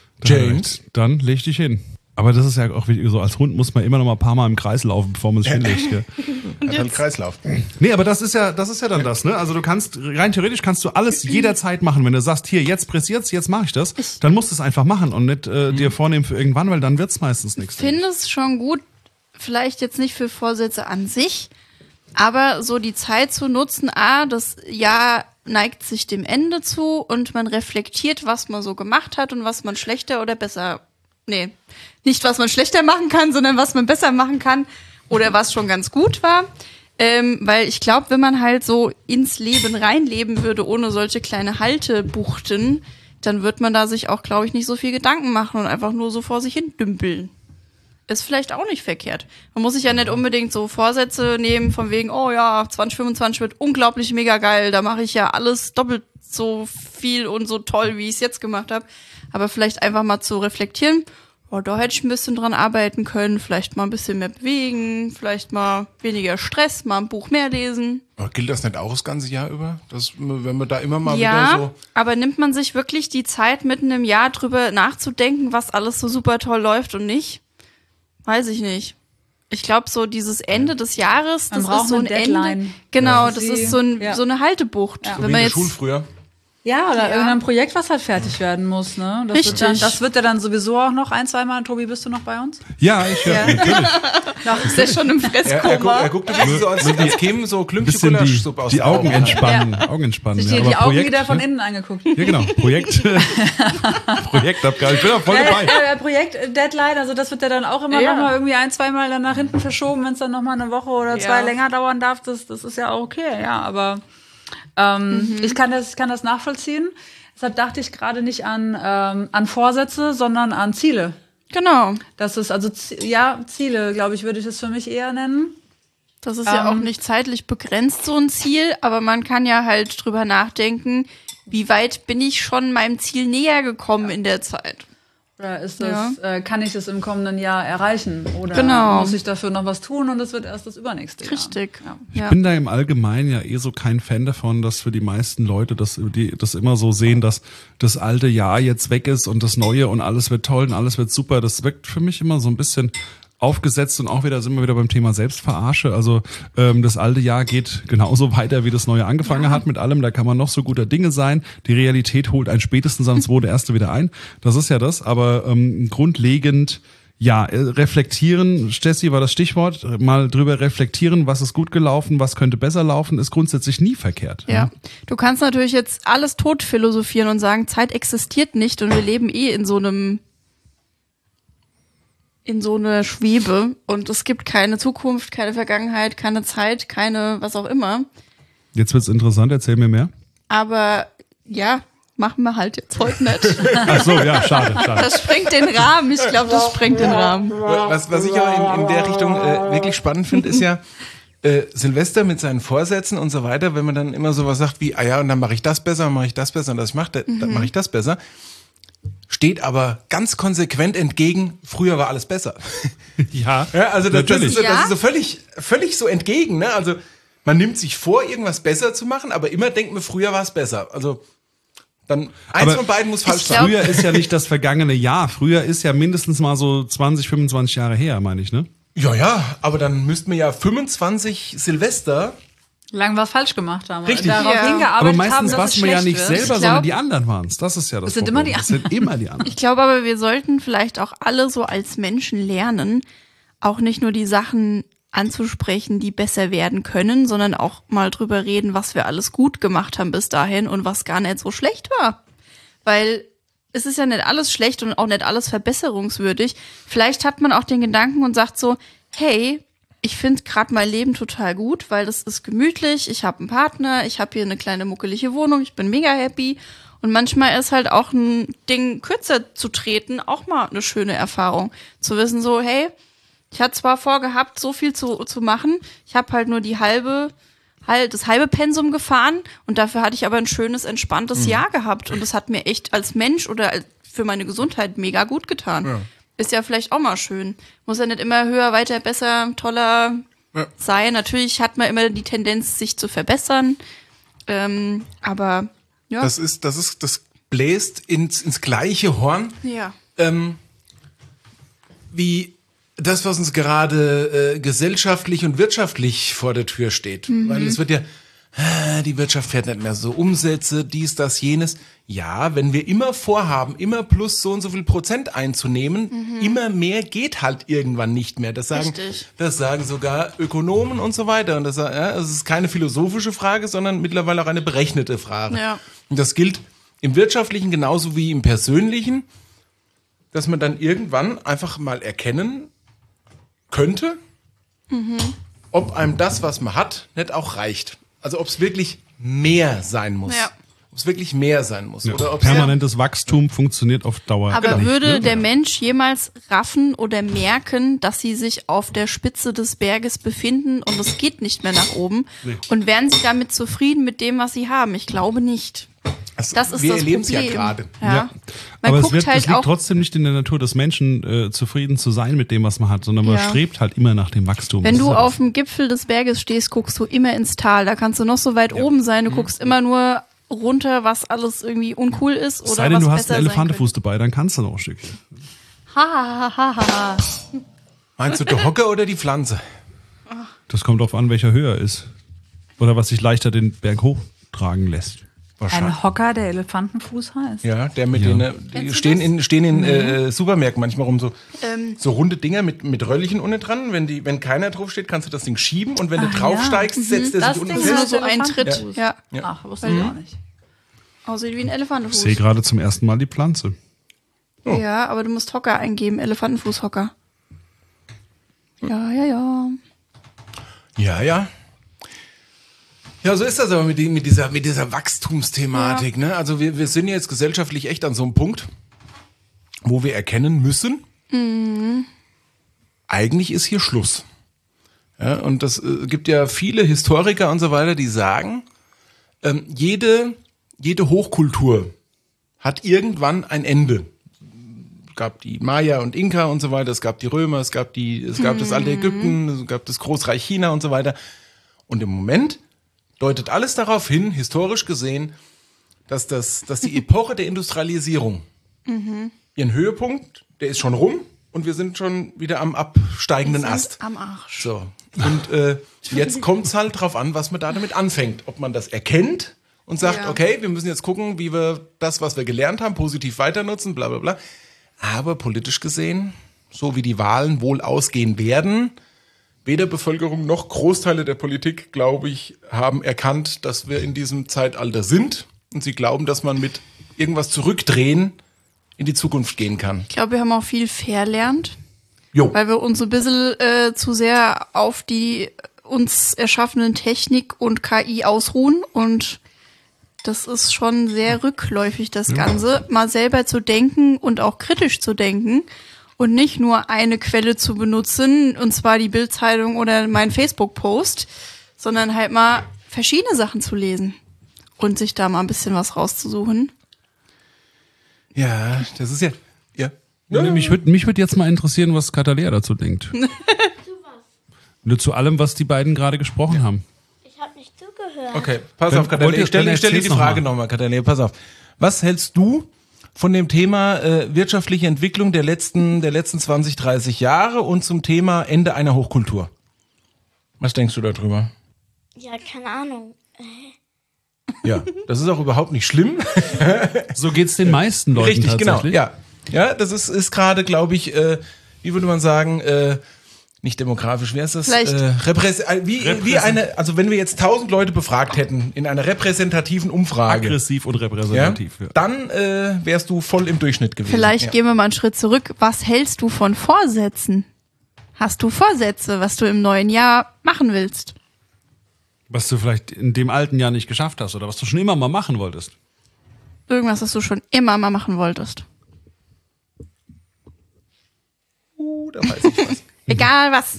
James, dann leg dich hin. Aber das ist ja auch wie so, als Hund muss man immer noch mal ein paar Mal im Kreis laufen, bevor man sich hinlegt. Gell? Hat halt Kreislauf. Nee, aber das ist ja, das ist ja dann das, ne? Also du kannst, rein theoretisch kannst du alles jederzeit machen. Wenn du sagst, hier, jetzt pressiert's, jetzt mache ich das, dann musst du es einfach machen und nicht äh, dir vornehmen für irgendwann, weil dann wird's meistens nichts. Ich finde es schon gut, vielleicht jetzt nicht für Vorsätze an sich, aber so die Zeit zu nutzen, ah, das Jahr neigt sich dem Ende zu und man reflektiert, was man so gemacht hat und was man schlechter oder besser, nee, nicht was man schlechter machen kann, sondern was man besser machen kann oder was schon ganz gut war. Ähm, weil ich glaube, wenn man halt so ins Leben reinleben würde, ohne solche kleine Haltebuchten, dann wird man da sich auch, glaube ich, nicht so viel Gedanken machen und einfach nur so vor sich hin dümpeln. Ist vielleicht auch nicht verkehrt. Man muss sich ja nicht unbedingt so Vorsätze nehmen von wegen, oh ja, zwanzig fünfundzwanzig wird unglaublich mega geil, da mache ich ja alles doppelt so viel und so toll, wie ich es jetzt gemacht habe. Aber vielleicht einfach mal zu reflektieren, oh, da hätte ich ein bisschen dran arbeiten können, vielleicht mal ein bisschen mehr bewegen, vielleicht mal weniger Stress, mal ein Buch mehr lesen. Aber gilt das nicht auch das ganze Jahr über? Das, wenn man da immer mal ja, wieder so... aber nimmt man sich wirklich die Zeit, mitten im Jahr drüber nachzudenken, was alles so super toll läuft und nicht? Weiß ich nicht. Ich glaube, so dieses Ende des Jahres, das ist so ein Ende. Genau, das ist so, ein, ja. so eine Haltebucht. Ja. Wenn man jetzt Schul früher. Ja, oder ja. irgendein Projekt, was halt fertig werden muss, ne? Das Richtig. Wird dann, das wird ja dann sowieso auch noch ein, zwei Mal. Tobi, bist du noch bei uns? Ja, ich höre. Ja. Natürlich. Noch ist der schon im Fresskoma. Er, er, guckt, er guckt ein bisschen so, als, als kämen so Klümpchen Gulaschsuppe aus die den Augen Augen. entspannen. Ja. Augen entspannen. Sich ja. die, die Aber Augen Projekt, wieder von ne? innen angeguckt. Ja, genau. Projekt. Projektabgabe. Ich bin auch voll dabei. Äh, äh, Projekt Deadline, also das wird ja dann auch immer Ja. noch mal irgendwie ein, zwei Mal dann nach hinten verschoben, wenn es dann noch mal eine Woche oder zwei Ja. länger dauern darf. Das, das ist ja auch okay, ja. Aber ähm, Mhm. ich kann das, ich kann das nachvollziehen. Deshalb dachte ich gerade nicht an, ähm, an Vorsätze, sondern an Ziele. Genau. Das ist also, Z- ja, Ziele, glaube ich, würde ich es für mich eher nennen. Das ist ja Ähm. auch nicht zeitlich begrenzt, so ein Ziel, aber man kann ja halt drüber nachdenken, wie weit bin ich schon meinem Ziel näher gekommen in der Zeit. Oder ist das, äh, kann ich es im kommenden Jahr erreichen? Oder Genau. muss ich dafür noch was tun und es wird erst das übernächste Jahr? Richtig. Ja. Ich Ja. bin da im Allgemeinen ja eh so kein Fan davon, dass für die meisten Leute das, die, das immer so sehen, dass das alte Jahr jetzt weg ist und das neue und alles wird toll und alles wird super. Das wirkt für mich immer so ein bisschen aufgesetzt und auch wieder sind wir wieder beim Thema Selbstverarsche. Also ähm, das alte Jahr geht genauso weiter, wie das neue angefangen hat mit allem. Da kann man noch so guter Dinge sein. Die Realität holt einen spätestens am zweiten ersten wieder ein. Das ist ja das. Aber ähm, grundlegend, ja, äh, reflektieren, Stessi war das Stichwort, mal drüber reflektieren, was ist gut gelaufen, was könnte besser laufen, ist grundsätzlich nie verkehrt. Ja. Du kannst natürlich jetzt alles tot philosophieren und sagen, Zeit existiert nicht und wir leben eh in so einem in so eine Schwebe und es gibt keine Zukunft, keine Vergangenheit, keine Zeit, keine was auch immer. Jetzt wird's interessant, erzähl mir mehr. Aber ja, machen wir halt jetzt heute nicht. Ach so, ja, schade, schade. Das sprengt den Rahmen. Ich glaube, das sprengt den Rahmen. Was, was ich aber in, in der Richtung äh, wirklich spannend finde, ist ja äh, Silvester mit seinen Vorsätzen und so weiter, wenn man dann immer sowas sagt wie, ah ja, und dann mache ich das besser, mache ich das besser und das mache mhm. dann mache ich das besser. Steht aber ganz konsequent entgegen, früher war alles besser. Ja, ja also das, das, ist so, Ja. das ist so völlig, völlig so entgegen. Ne? Also man nimmt sich vor, irgendwas besser zu machen, aber immer denkt man, früher war es besser. Also dann eins Aber von beiden muss falsch glaub- sein. Früher ist ja nicht das vergangene Jahr. Früher ist ja mindestens mal so zwanzig, fünfundzwanzig Jahre her, meine ich, ne? Ja, ja, aber dann müssten wir ja fünfundzwanzig Silvester. Lang was falsch gemacht haben. Richtig. Darauf Ja. hingearbeitet Aber haben, meistens dass war es es mir ja schlecht nicht wird. selber, Ich sondern glaub- die anderen waren es. Das ist ja das Es sind Problem. immer die Es sind immer die anderen. Ich glaube aber, wir sollten vielleicht auch alle so als Menschen lernen, auch nicht nur die Sachen anzusprechen, die besser werden können, sondern auch mal drüber reden, was wir alles gut gemacht haben bis dahin und was gar nicht so schlecht war. Weil es ist ja nicht alles schlecht und auch nicht alles verbesserungswürdig. Vielleicht hat man auch den Gedanken und sagt so, hey, ich finde gerade mein Leben total gut, weil das ist gemütlich, ich habe einen Partner, ich habe hier eine kleine muckelige Wohnung, ich bin mega happy. Und manchmal ist halt auch ein Ding kürzer zu treten auch mal eine schöne Erfahrung. Zu wissen so, hey, ich hatte zwar vorgehabt, so viel zu, zu machen, ich habe halt nur die halbe, halt das halbe Pensum gefahren und dafür hatte ich aber ein schönes, entspanntes mhm. Jahr gehabt. Und das hat mir echt als Mensch oder für meine Gesundheit mega gut getan. Ja. Ist ja vielleicht auch mal schön. Muss ja nicht immer höher, weiter, besser, toller ja. sein. Natürlich hat man immer die Tendenz, sich zu verbessern. Ähm, aber ja. Das ist, das ist, das bläst ins, ins gleiche Horn. Ja. Ähm, wie das, was uns gerade äh, gesellschaftlich und wirtschaftlich vor der Tür steht. Mhm. Weil es wird ja, äh, die Wirtschaft fährt nicht mehr so, Umsätze, dies, das, jenes. Ja, wenn wir immer vorhaben, immer plus so und so viel Prozent einzunehmen, mhm. immer mehr geht halt irgendwann nicht mehr. Das sagen, Richtig. das sagen sogar Ökonomen und so weiter. Und das, ja, das ist keine philosophische Frage, sondern mittlerweile auch eine berechnete Frage. Ja. Und das gilt im Wirtschaftlichen genauso wie im Persönlichen, dass man dann irgendwann einfach mal erkennen könnte, mhm. ob einem das, was man hat, nicht auch reicht. Also ob es wirklich mehr sein muss. Ja. Ob es wirklich mehr sein muss. Ja. Oder ob's Permanentes Wachstum funktioniert auf Dauer. Aber Genau. würde Ne? der Mensch jemals raffen oder merken, dass sie sich auf der Spitze des Berges befinden und es geht nicht mehr nach oben? Nee. Und wären sie damit zufrieden mit dem, was sie haben? Ich glaube nicht. Also, Das ist wir das erleben es ja Problem. gerade. Ja. Ja. Man Aber es, guckt wird, halt es liegt auch. trotzdem nicht in der Natur des Menschen, äh, zufrieden zu sein mit dem, was man hat, sondern man Ja. strebt halt immer nach dem Wachstum. Wenn Das du ist halt auf dem Gipfel des Berges stehst, guckst du immer ins Tal. Da kannst du noch so weit oben sein. Du guckst immer nur runter, was alles irgendwie uncool ist oder es sei denn, was du hast besser einen sein Elefantenfuß dabei, dann kannst du noch ein Stückchen. könnte. Ha, ha, ha, ha, ha. Meinst du der Hocker oder die Pflanze? Das kommt darauf an, welcher höher ist. Oder was sich leichter den Berg hochtragen lässt. Ein Hocker, der Elefantenfuß heißt. Ja, der mit Ja. denen, die Kennst du stehen das? in, stehen in äh, Supermärkten manchmal rum, so, Ähm. so runde Dinger mit, mit Röllchen unten dran. Wenn, die, wenn keiner draufsteht, kannst du das Ding schieben und wenn du Ah, draufsteigst, ja. setzt er Das sich unten Ding Das ist nur fest. so ein Tritt. Elefantenfuß. Ja. Ach, wusste ich auch nicht. Aussieht wie ein Ich Elefantenfuß. sehe gerade zum ersten Mal die Pflanze. Oh. Ja, aber du musst Hocker eingeben. Elefantenfußhocker. Ja, ja, ja. Ja, ja. Ja, so ist das aber mit, die, mit dieser, mit dieser Wachstumsthematik. Ne? Also wir, wir sind jetzt gesellschaftlich echt an so einem Punkt, wo wir erkennen müssen, mhm. eigentlich ist hier Schluss. Ja, und das äh, gibt ja viele Historiker und so weiter, die sagen, ähm, jede, jede Hochkultur hat irgendwann ein Ende. Es gab die Maya und Inka und so weiter, es gab die Römer, es gab die, es gab mhm. das alte Ägypten, es gab das Großreich China und so weiter. Und im Moment deutet alles darauf hin, historisch gesehen, dass, das, dass die Epoche der Industrialisierung mhm. ihren Höhepunkt, der ist schon rum und wir sind schon wieder am absteigenden Wir sind Ast. am Arsch. So. Und äh, jetzt kommt es halt drauf an, was man da damit anfängt. Ob man das erkennt und sagt, Ja. okay, wir müssen jetzt gucken, wie wir das, was wir gelernt haben, positiv weiter nutzen, bla bla bla. Aber politisch gesehen, so wie die Wahlen wohl ausgehen werden, weder Bevölkerung noch Großteile der Politik, glaube ich, haben erkannt, dass wir in diesem Zeitalter sind. Und sie glauben, dass man mit irgendwas zurückdrehen in die Zukunft gehen kann. Ich glaube, wir haben auch viel verlernt, Jo. weil wir uns so ein bisschen äh, zu sehr auf die uns erschaffenen Technik und K I ausruhen. Und das ist schon sehr rückläufig, das Ganze. Mal selber zu denken und auch kritisch zu denken. Und nicht nur eine Quelle zu benutzen, und zwar die Bild-Zeitung oder mein Facebook-Post, sondern halt mal verschiedene Sachen zu lesen und sich da mal ein bisschen was rauszusuchen. Ja, das ist ja. Ja. Ja, mich würde mich würd jetzt mal interessieren, was Katalea dazu denkt. Nur zu allem, was die beiden gerade gesprochen haben. Ich habe nicht zugehört. Okay, pass Dann auf, Katalea. wollt ihr- Ich stelle dann stell dir die erzähl's noch Frage mal. nochmal, Katalea. Pass auf. Was hältst du von dem Thema äh, wirtschaftliche Entwicklung der letzten, der letzten zwanzig, dreißig Jahre und zum Thema Ende einer Hochkultur? Was denkst du darüber? Ja, keine Ahnung. Ja, das ist auch überhaupt nicht schlimm. So geht's den meisten Leuten Richtig, genau. tatsächlich. Ja, ja, das ist, ist gerade, glaube ich, äh, wie würde man sagen, äh, nicht demografisch, wie heißt das? Vielleicht- Äh, repräs äh, wie, wie eine, also wenn wir jetzt tausend Leute befragt hätten in einer repräsentativen Umfrage, Aggressiv und ja, repräsentativ. Ja. dann äh, wärst du voll im Durchschnitt gewesen. Vielleicht ja. gehen wir mal einen Schritt zurück. Was hältst du von Vorsätzen? Hast du Vorsätze, was du im neuen Jahr machen willst? Was du vielleicht in dem alten Jahr nicht geschafft hast oder was du schon immer mal machen wolltest. Irgendwas, was du schon immer mal machen wolltest. Uh, da weiß ich was. Egal was.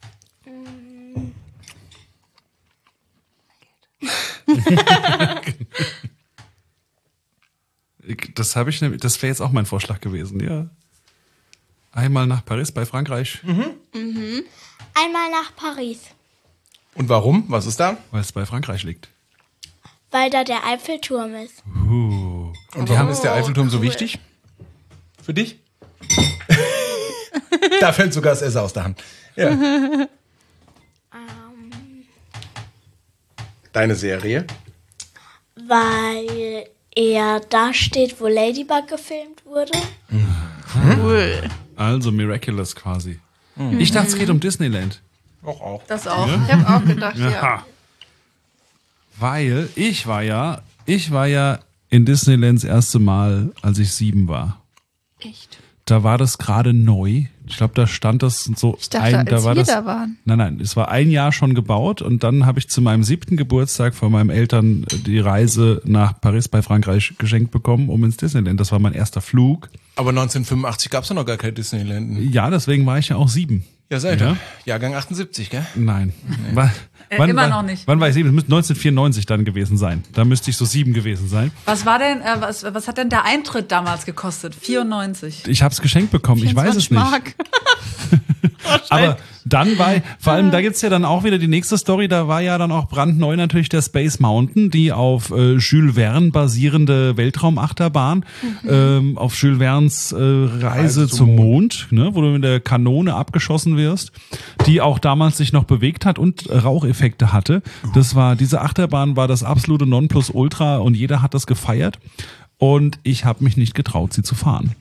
Das habe ich nämlich, das wäre jetzt auch mein Vorschlag gewesen, ja. Einmal nach Paris bei Frankreich. Mhm. Einmal nach Paris, Und warum? Was ist da? Weil es bei Frankreich liegt. weil da der Eiffelturm ist. Uh. Und warum ist der Eiffelturm so wichtig? Für dich? Da fällt sogar das Essen aus der Hand. Ja. Deine Serie? Weil er da steht, wo Ladybug gefilmt wurde. Cool. Also Miraculous quasi. Ich dachte, es geht um Disneyland. Auch, auch. Das auch. Ich habe auch gedacht, ja. Ja. Weil ich war ja, ich war ja in Disneyland das erste Mal, als ich sieben war. Echt. Da war das gerade neu. Ich glaube, da stand das so Ich dachte, ein, da als war wir das. da waren. Nein, nein, es war ein Jahr schon gebaut und dann habe ich zu meinem siebten Geburtstag von meinen Eltern die Reise nach Paris bei Frankreich geschenkt bekommen, um ins Disneyland. Das war mein erster Flug. Aber neunzehnhundertfünfundachtzig gab es ja noch gar kein Disneyland. Ja, deswegen war ich ja auch sieben. Ja, seid Ja. ihr. Jahrgang achtundsiebzig, gell? Nein. Wa- Äh, immer wann, noch nicht. Wann war ich sieben? Das müsste neunzehnhundertvierundneunzig dann gewesen sein. Da müsste ich so sieben gewesen sein. Was war denn, äh, was, was hat denn der Eintritt damals gekostet? vierundneunzig. Ich habe es geschenkt bekommen. Ich weiß es nicht. Mark. Aber dann war, vor allem, da gibt's ja dann auch wieder die nächste Story, da war ja dann auch brandneu natürlich der Space Mountain, die auf äh, Jules Verne basierende Weltraumachterbahn, ähm, auf Jules Vernes äh, Reise, Reise zum zum Mond, ne, wo du mit der Kanone abgeschossen wirst, die auch damals sich noch bewegt hat und Raucheffekte hatte. Das war, diese Achterbahn war das absolute Nonplusultra und jeder hat das gefeiert und ich habe mich nicht getraut, sie zu fahren.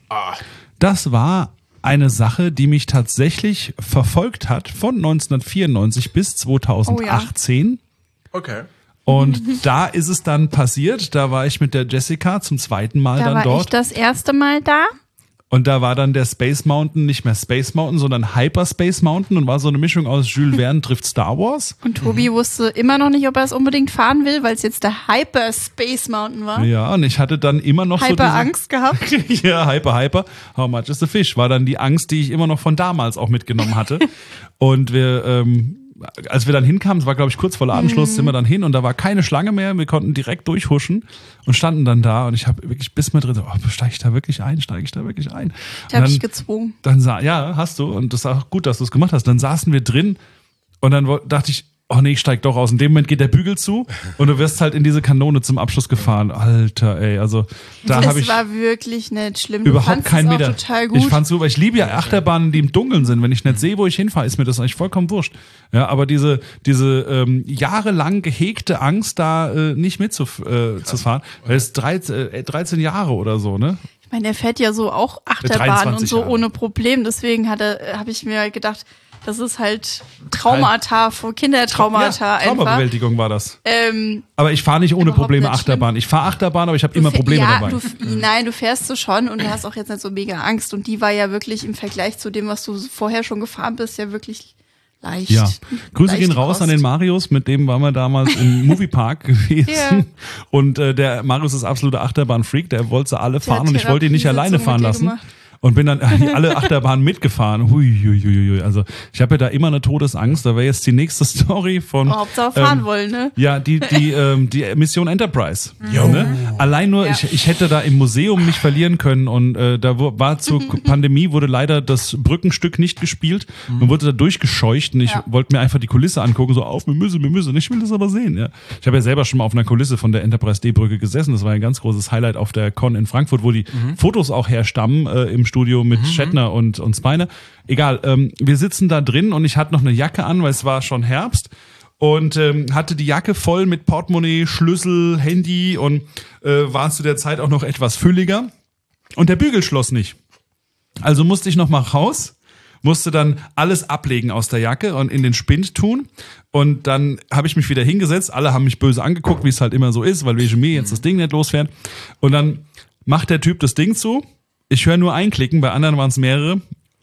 Das war eine Sache, die mich tatsächlich verfolgt hat von neunzehnhundertvierundneunzig bis zweitausendachtzehn. Okay. Und da ist es dann passiert, da war ich mit der Jessica zum zweiten Mal Da dann war ich dort. das erste Mal da. Und da war dann der Space Mountain nicht mehr Space Mountain, sondern Hyperspace Mountain und war so eine Mischung aus Jules Verne trifft Star Wars. Und Tobi wusste immer noch nicht, ob er es unbedingt fahren will, weil es jetzt der Hyperspace Mountain war. Ja, und ich hatte dann immer noch so Hyper diese, Angst gehabt. ja, hyper, hyper. How much is the fish? War dann die Angst, die ich immer noch von damals auch mitgenommen hatte. Und wir, ähm, als wir dann hinkamen, es war glaube ich kurz vor Ladenschluss, sind wir dann hin und da war keine Schlange mehr. Wir konnten direkt durchhuschen und standen dann da und ich habe wirklich bis mir drin so, oh, steige ich da wirklich ein? Steige ich da wirklich ein? Ich habe Und dich dann- gezwungen. Dann sah, ja, hast du. Und das ist auch gut, dass du es gemacht hast. Dann saßen wir drin und dann wo- dachte ich, oh nee, ich steig doch aus. In dem Moment geht der Bügel zu und du wirst halt in diese Kanone zum Abschluss gefahren. Alter, ey, also da habe Es ich war wirklich nicht schlimm. überhaupt du fandst keinen es auch Meter. total gut. Ich fand's super. Ich liebe ja Achterbahnen, die im Dunkeln sind. Wenn ich nicht sehe, wo ich hinfahre, ist mir das eigentlich vollkommen wurscht. Ja, aber diese diese ähm, jahrelang gehegte Angst, da äh, nicht mitzufahren, äh, zu fahren, weil es dreizehn, äh, dreizehn Jahre oder so, ne? Ich meine, er fährt ja so auch Achterbahn und dreiundzwanzig so Jahre. ohne Problem. Deswegen habe ich mir gedacht, das ist halt Traumata, vor Kindertraumata ja, einfach. Traumabewältigung war das. Ähm, Aber ich fahre nicht ohne Überhaupt Probleme nicht schlimm. Achterbahn. Ich fahre Achterbahn, aber ich habe immer du fähr- Probleme ja, dabei. Du, f- nein, du fährst du schon und du hast auch jetzt nicht so mega Angst. Und die war ja wirklich im Vergleich zu dem, was du vorher schon gefahren bist, ja wirklich leicht. Ja, Grüße Leichte gehen raus Kost. an den Marius, mit dem waren wir damals im Moviepark gewesen. Ja. Und äh, der Marius ist absoluter Achterbahn-Freak, der wollte sie alle Der fahren hat und ich wollte ihn nicht alleine Therapiesitzung fahren mit dir lassen. gemacht. Und bin dann alle Achterbahnen mitgefahren. Hui, hui, hui, hui. Also ich habe ja da immer eine Todesangst. Da wäre jetzt die nächste Story von. Oh, Hauptsache fahren ähm, wollen, ne? Ja, die, die, ähm, die Mission Enterprise. Ne? Allein nur, Ja. ich, ich hätte da im Museum nicht verlieren können und äh, da wo- war zur Pandemie, wurde leider das Brückenstück nicht gespielt. Man wurde da durchgescheucht und ich Ja. wollte mir einfach die Kulisse angucken, so auf, wir müssen, wir müssen. Ich will das aber sehen. Ja. Ich habe ja selber schon mal auf einer Kulisse von der Enterprise D-Brücke gesessen. Das war ein ganz großes Highlight auf der Con in Frankfurt, wo die Fotos auch herstammen äh, im Studio mit Shatner und, und Spiner. Egal, ähm, wir sitzen da drin und ich hatte noch eine Jacke an, weil es war schon Herbst. Und ähm, hatte die Jacke voll mit Portemonnaie, Schlüssel, Handy und äh, war zu der Zeit auch noch etwas fülliger. Und der Bügel schloss nicht. Also musste ich noch mal raus, musste dann alles ablegen aus der Jacke und in den Spind tun. Und dann habe ich mich wieder hingesetzt. Alle haben mich böse angeguckt, wie es halt immer so ist, weil wegen mir jetzt das Ding nicht losfährt. Und dann macht der Typ das Ding zu. Ich höre nur einklicken, bei anderen waren es mehrere.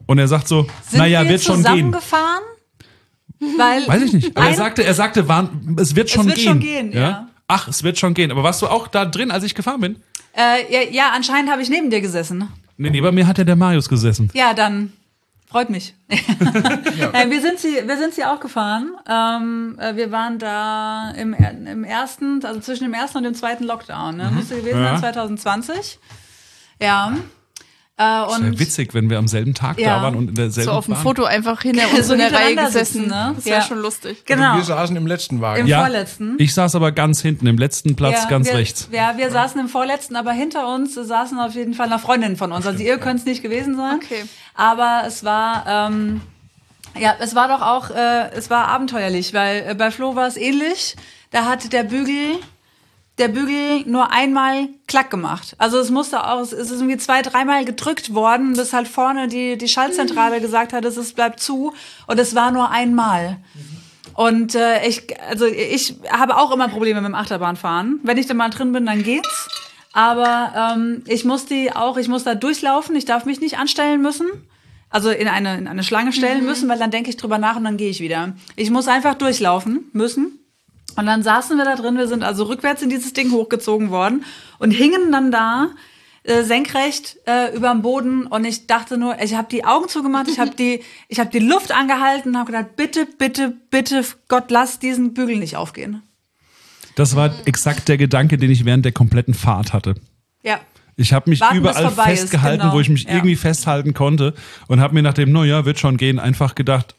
Und er sagt so, Sind naja, wir wird schon gehen. zusammengefahren? Weil Weiß ich nicht. Aber er ein- sagte, er sagte, waren, es wird schon wird gehen. schon gehen, ja. Ach, es wird schon gehen. Aber warst du auch da drin, als ich gefahren bin? Äh, ja, ja, anscheinend habe ich neben dir gesessen. Nee, neben mir hat ja der Marius gesessen. Ja, dann freut mich. äh, wir, sind sie, wir sind sie auch gefahren. Ähm, äh, wir waren da im, im ersten, also zwischen dem ersten und dem zweiten Lockdown. Ne? Müsste gewesen Ja. sein zwanzig zwanzig. Ja. Äh, Das und wäre witzig, wenn wir am selben Tag Ja. da waren und in derselben So auf dem Bahn. Foto einfach hinter uns So in der Reihe hintereinander gesessen. sitzen, ne? Das wäre Ja. schon lustig. genau. Wir saßen im letzten Wagen. Im Ja, vorletzten. ich saß aber ganz hinten, im letzten Platz, Ja, ganz wir, rechts. Ja, wir saßen im vorletzten, aber hinter uns saßen auf jeden Fall noch Freundinnen von uns. Also ihr könnt es nicht gewesen sein. Okay. Aber es war, ähm, ja, es war doch auch, äh, es war abenteuerlich, weil äh, bei Flo war es ähnlich. Da hat der Bügel, der Bügel nur einmal klack gemacht. Also es musste auch, es ist irgendwie zwei, dreimal gedrückt worden, bis halt vorne die, die Schaltzentrale gesagt hat, es ist, bleibt zu. Und es war nur einmal. Und äh, ich, also ich habe auch immer Probleme mit dem Achterbahnfahren. Wenn ich da mal drin bin, dann geht's. Aber ähm, ich muss die auch, ich muss da durchlaufen. Ich darf mich nicht anstellen müssen. Also in eine, in eine Schlange stellen müssen, weil dann denke ich drüber nach und dann gehe ich wieder. Ich muss einfach durchlaufen müssen. Und dann saßen wir da drin, wir sind also rückwärts in dieses Ding hochgezogen worden und hingen dann da äh, senkrecht äh, überm Boden und ich dachte nur, ich habe die Augen zugemacht, ich habe die, ich habe die Luft angehalten und habe gedacht, bitte, bitte, bitte, Gott, lass diesen Bügel nicht aufgehen. Das war exakt der Gedanke, den ich während der kompletten Fahrt hatte. Ja. Ich habe mich Warten, bis überall vorbei ist, festgehalten, genau. wo ich mich Ja. irgendwie festhalten konnte und habe mir nach dem, naja, wird schon gehen, einfach gedacht,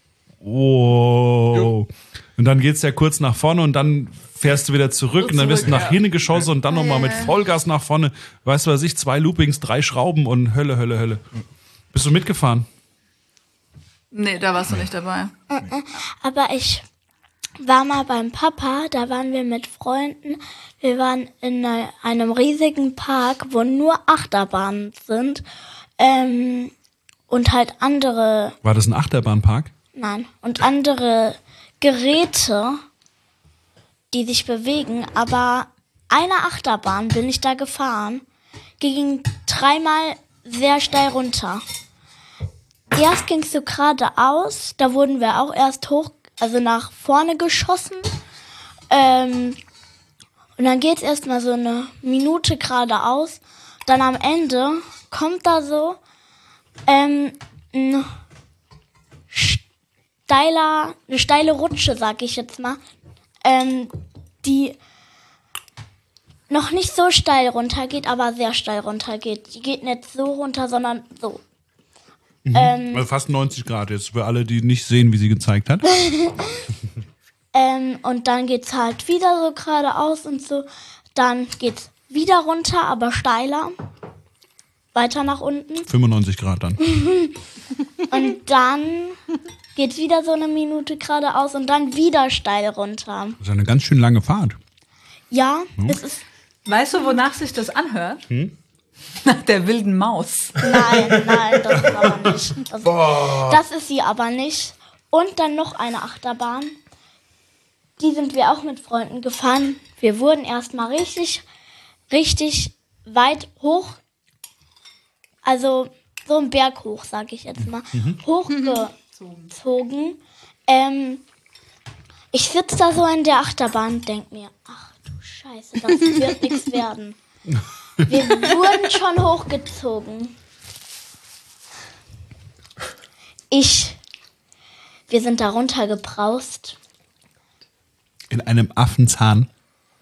wow. Und dann geht's ja kurz nach vorne und dann fährst du wieder zurück und dann wirst du nach hinten geschossen und dann nochmal mit Vollgas nach vorne. Weißt du was ich, zwei Loopings, drei Schrauben und Hölle, Hölle, Hölle. Bist du mitgefahren? Nee, da warst du nicht dabei. Aber ich war mal beim Papa, da waren wir mit Freunden. Wir waren in ne- einem riesigen Park, wo nur Achterbahnen sind. Ähm, und halt andere, War das ein Achterbahnpark? nein, und andere Geräte, die sich bewegen. Aber eine Achterbahn bin ich da gefahren, ging dreimal sehr steil runter. Erst ging es so geradeaus, da wurden wir auch erst hoch, also nach vorne geschossen. Ähm, und dann geht's erstmal so eine Minute geradeaus. Dann am Ende kommt da so ähm, ein steiler, eine steile Rutsche, sag ich jetzt mal, ähm, die noch nicht so steil runtergeht, aber sehr steil runtergeht. Die geht nicht so runter, sondern so. Ähm, Also fast neunzig Grad jetzt, für alle, die nicht sehen, wie sie gezeigt hat. Ähm, und dann geht's halt wieder so geradeaus und so. Dann geht's wieder runter, aber steiler. Weiter nach unten. fünfundneunzig Grad dann. Und dann geht's wieder so eine Minute geradeaus und dann wieder steil runter. Das ist eine ganz schön lange Fahrt. Ja, es ist. Weißt du, wonach sich das anhört? Nach der wilden Maus. Nein, nein, das ist aber nicht. Das, das ist sie aber nicht. Und dann noch eine Achterbahn. Die sind wir auch mit Freunden gefahren. Wir wurden erstmal richtig, richtig weit hoch. Also so einen Berg hoch, sag ich jetzt mal. Hochgezogen. Ähm, ich sitze da so in der Achterbahn und denk mir, ach du Scheiße, das wird nichts werden. Wir wurden schon hochgezogen. Ich. Wir sind da runtergebraust. In einem Affenzahn.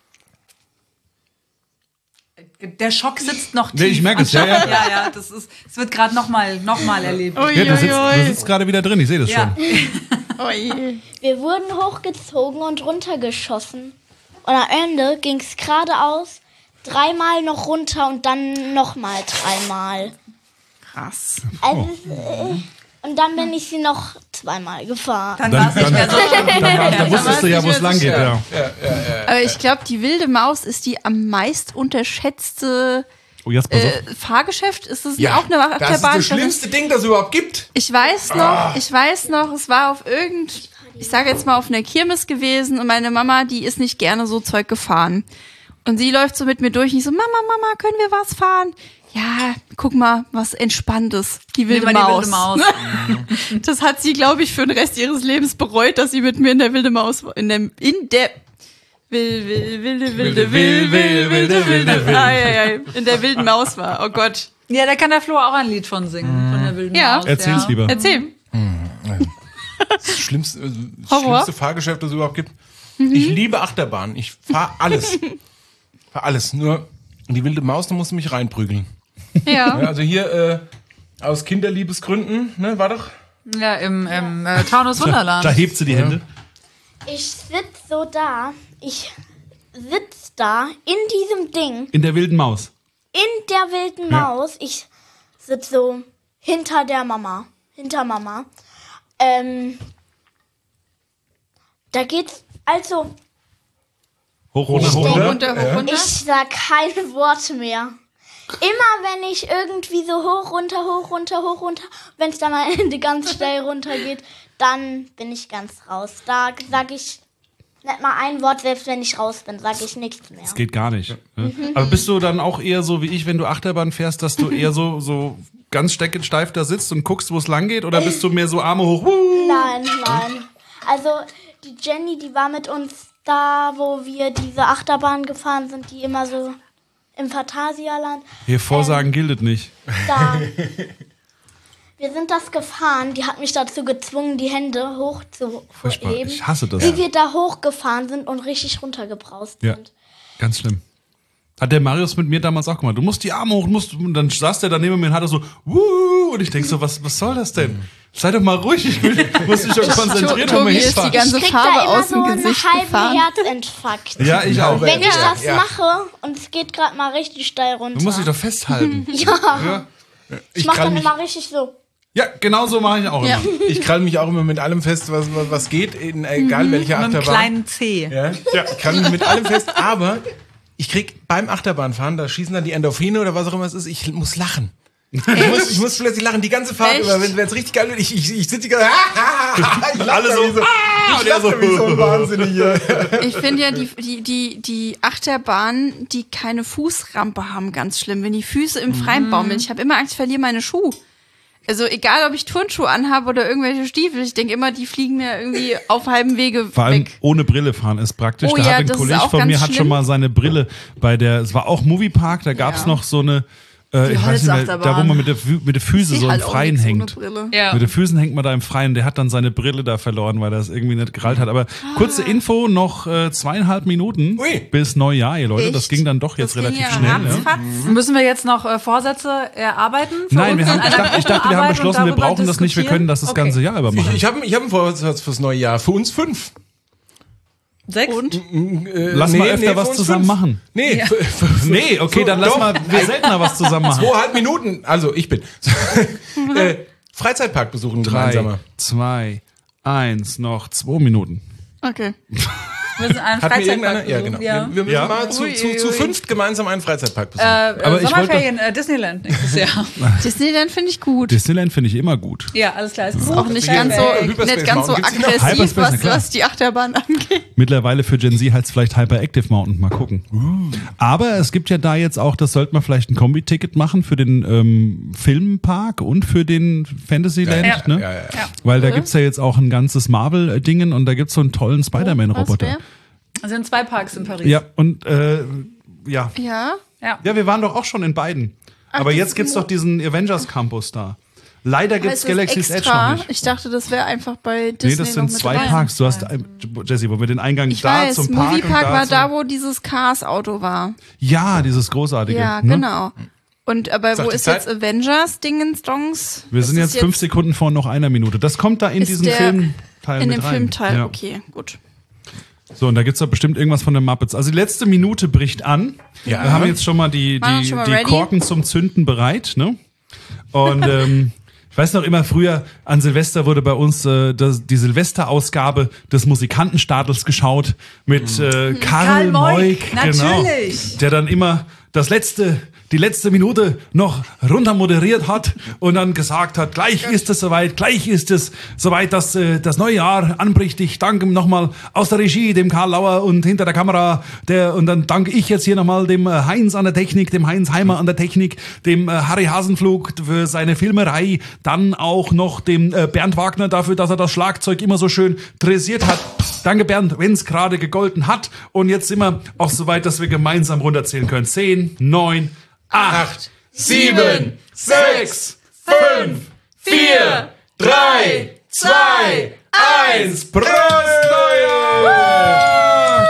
Der Schock sitzt noch tief. Nee, ich merke es, ja, ja. Ja, ja, das ist, es wird gerade nochmal noch mal erlebt. Ja, du sitzt, du sitzt gerade wieder drin, ich sehe das Ja. schon. Ui. Wir wurden hochgezogen und runtergeschossen. Und am Ende ging es geradeaus, dreimal noch runter und dann nochmal dreimal. Krass. Also, äh, und dann bin ich sie noch zweimal gefahren. Dann, Dann, war es nicht dann, mehr so dann, dann, dann wusstest du ja, wo es lang geht. Ja. Aber ich glaube, die wilde Maus ist die am meist unterschätzte Oh, jetzt pass auf. äh, Fahrgeschäft. Ist das Ja, auch eine das ist Achterbahn? das schlimmste Ding, das es überhaupt gibt. Ich weiß noch, ich weiß noch, es war auf irgend, ich sage jetzt mal auf einer Kirmes gewesen und meine Mama, die ist nicht gerne so Zeug gefahren. Und sie läuft so mit mir durch und ich so, Mama, Mama, können wir was fahren? Ja, guck mal, was Entspanntes. Die wilde Nimm mal Maus. die wilde Maus. Das hat sie, glaube ich, für den Rest ihres Lebens bereut, dass sie mit mir in der wilde Maus war. In der, in der Will, will, wilde, wilde, will, will, wilde, wilde, ah, ja, ja, in der wilden Maus war. Oh Gott. Ja, da kann der Flo auch ein Lied von singen, von der wilden Ja. Maus. Erzähl's ja. lieber. Erzähl. Das schlimmste, äh, das Horror? schlimmste Fahrgeschäft, das es überhaupt gibt. Ich liebe Achterbahn. Ich fahre alles. Fahr alles. Nur die wilde Maus, da musst du mich reinprügeln. Ja. Ja, also hier äh, aus Kinderliebesgründen, ne, war doch. Ja, im, im äh, Taunus Wunderland. Da hebt sie die Hände. Ich sitz so da. Ich sitz da in diesem Ding, In der wilden Maus. in der wilden Ja. Maus. Ich sitz so hinter der Mama. Hinter Mama. Ähm, da geht's, also, Hoch, runter, hoch, Hoch, runter. runter, hoch, runter. ich sag kein Wort mehr. Immer wenn ich irgendwie so hoch, runter, hoch, runter, hoch, runter, wenn es dann am Ende ganz schnell runtergeht, dann bin ich ganz raus. Da sag ich nicht mal ein Wort, selbst wenn ich raus bin, sag ich nichts mehr. Das geht gar nicht. Ne? Aber bist du dann auch eher so wie ich, wenn du Achterbahn fährst, dass du eher so, so ganz steckend da sitzt und guckst, wo es lang geht? Oder bist du mehr so Arme hoch? Wuh! Nein, nein. Also die Jenny, die war mit uns da, wo wir diese Achterbahn gefahren sind, die immer so im Phantasialand. Hier Vorsagen gilt nicht. Da. Wir sind das gefahren. Die hat mich dazu gezwungen, die Hände Furchtbar. hochzuheben. Ich hasse das. Wie wir da hochgefahren sind und richtig runtergebraust Ja, sind. ganz schlimm. Hat der Marius mit mir damals auch gemacht. Du musst die Arme hoch, musst, und dann saß der da neben mir und hatte so, wuh, und ich denk so, was, was soll das denn? Sei doch mal ruhig, ich will, muss mich doch konzentrieren, wo wir Tobi ist die hinfahren. ganze Ich krieg Farbe da immer aus so dem einen Gesicht halben gefahren. Herzinfarkt. Ja, ich auch. Wenn ich Ja, das ja. mache und es geht gerade mal richtig steil runter. Du musst dich doch festhalten. ja. Ja, Ich Ich mach krall dann mich, immer richtig so. ja genau so mache ich auch immer. Ja. ich krall mich auch immer mit allem fest, was, was, was geht, in, egal welcher Mit einem Achterbahn. kleinen C. Ja, ich kann mich mit allem fest, aber ich krieg beim Achterbahnfahren, da schießen dann die Endorphine oder was auch immer es ist, ich muss lachen. Ich muss, ich muss plötzlich lachen, die ganze Fahrt Echt? über, wenn es richtig geil wird. Ich, ich, ich sitze die ganze ich lache Alle so, wie so, ah, ich lache wie so ein Wahnsinniger. Ich finde ja die, die, die, die Achterbahnen, die keine Fußrampe haben, ganz schlimm. Wenn die Füße im Freien baumeln. Ich habe immer Angst, ich verliere meine Schuhe. Also egal, ob ich Turnschuhe anhabe oder irgendwelche Stiefel, ich denke immer, die fliegen mir irgendwie auf halbem Wege Vor allem weg. ohne Brille fahren ist praktisch. Oh da ja, hat ein das ist Kollege auch von ganz mir hat schon schlimm. mal seine Brille bei der, es war auch Moviepark, da gab's Ja. noch so eine, äh, ich weiß nicht mehr, da wo Holzachterbahn. man mit der, Fü- mit der Füße Ich so im halt auch Freien nichts ohne hängt. Brille. Ja. Mit den Füßen hängt man da im Freien. Der hat dann seine Brille da verloren, weil er es irgendwie nicht gerallt hat. Aber kurze Info, noch äh, zweieinhalb Minuten Ui. bis Neujahr, ihr Leute. Das Echt? ging dann doch jetzt Das ging relativ ja schnell. Ja. ratzfatz. Müssen wir jetzt noch äh, Vorsätze erarbeiten? Für Nein, uns wir haben, in ich, einer dachte, ich dachte, wir haben Gruppenarbeit und beschlossen, wir darüber brauchen das nicht. Wir können das das diskutieren? ganze Jahr über Ich, machen. ich habe ich hab einen Vorsatz fürs neue Jahr. Für uns fünf. Sechs? Und? Äh, Lass mal öfter für was uns zusammen fünf. machen. Nee, für, für, für, Nee, okay, so, dann lass doch. mal wir seltener was zusammen machen. Zweieinhalb Minuten. Also, ich bin. äh, Freizeitpark besuchen Drei, gemeinsamer. zwei, eins, noch zwei Minuten. Okay. Wir sind einen Hat mir Freizeitpark irgendeiner? Ja, genau. Ja. Wir, wir müssen Ja. mal zu, Ui, zu, zu ui. fünft gemeinsam einen Freizeitpark besuchen. Äh, Aber äh, ich Sommerferien, äh, Disneyland nächstes Jahr. Disneyland finde ich gut. Disneyland finde ich immer gut. Ja, alles klar. Ist Auch nicht Perfekt. ganz so, Hyperspace nicht ganz so Mountain. Gibt's die noch? aggressiv, Hyperspace, na was, klar. was die Achterbahn angeht. Mittlerweile für Gen Z heißt es vielleicht Hyperactive Mountain. Mal gucken. Aber es gibt ja da jetzt auch, das sollte man vielleicht ein Kombi-Ticket machen für den ähm, Filmpark und für den Fantasyland. Ja. Ne? Ja, ja, ja. Weil da gibt's ja jetzt auch ein ganzes Marvel-Dingen und da gibt's so einen tollen Spider-Man-Roboter. Was, Es sind zwei Parks in Paris. Ja, und äh, ja. wer? Ja. Ja. Ja, wir waren doch auch schon in beiden. Aber das jetzt ist gibt's mo- doch diesen Avengers Campus da. Leider gibt's Heißt das Galaxy's Edge extra? noch nicht. Ich dachte, das wäre einfach bei Disney Nee, das sind noch mit zwei dabei. Parks. Du hast, äh, Jesse, wo wir den Eingang Ich da weiß, zum Park und Moviepark da war zum, da, wo dieses Cars-Auto war. Ja, dieses großartige. Ja, ne? genau. Und aber Sag wo die ist Zeit. jetzt Avengers Dingens-Dongs? Wir sind Das jetzt ist fünf Sekunden vor noch einer Minute. Das kommt da in Ist diesen der Filmteil in mit dem rein. Filmteil. Ja. Okay, gut. So, und da gibt's doch bestimmt irgendwas von den Muppets. Also die letzte Minute bricht an. Ja. Wir haben jetzt schon mal die, Waren die, schon mal die ready? Korken zum Zünden bereit. Ne? Und ähm, ich weiß noch immer früher, an Silvester wurde bei uns äh, das, die Silvesterausgabe des Musikantenstadels geschaut mit äh, Karl, Karl Moik, Moik, genau, natürlich. der dann immer das letzte, die letzte Minute noch runter moderiert hat und dann gesagt hat, gleich ist es soweit, gleich ist es soweit, dass äh, das neue Jahr anbricht. Ich danke nochmal aus der Regie, dem Karl Lauer und hinter der Kamera, der und dann danke ich jetzt hier nochmal dem äh, Heinz an der Technik, dem Heinz Heimer an der Technik, dem äh, Harry Hasenflug für seine Filmerei, dann auch noch dem äh, Bernd Wagner dafür, dass er das Schlagzeug immer so schön dressiert hat. Danke Bernd, wenn es gerade gegolten hat. Und jetzt sind wir auch soweit, dass wir gemeinsam runterzählen können. Zehn, neun, acht, sieben, sechs, fünf, vier, drei, zwei, eins. Prost, Neujahr!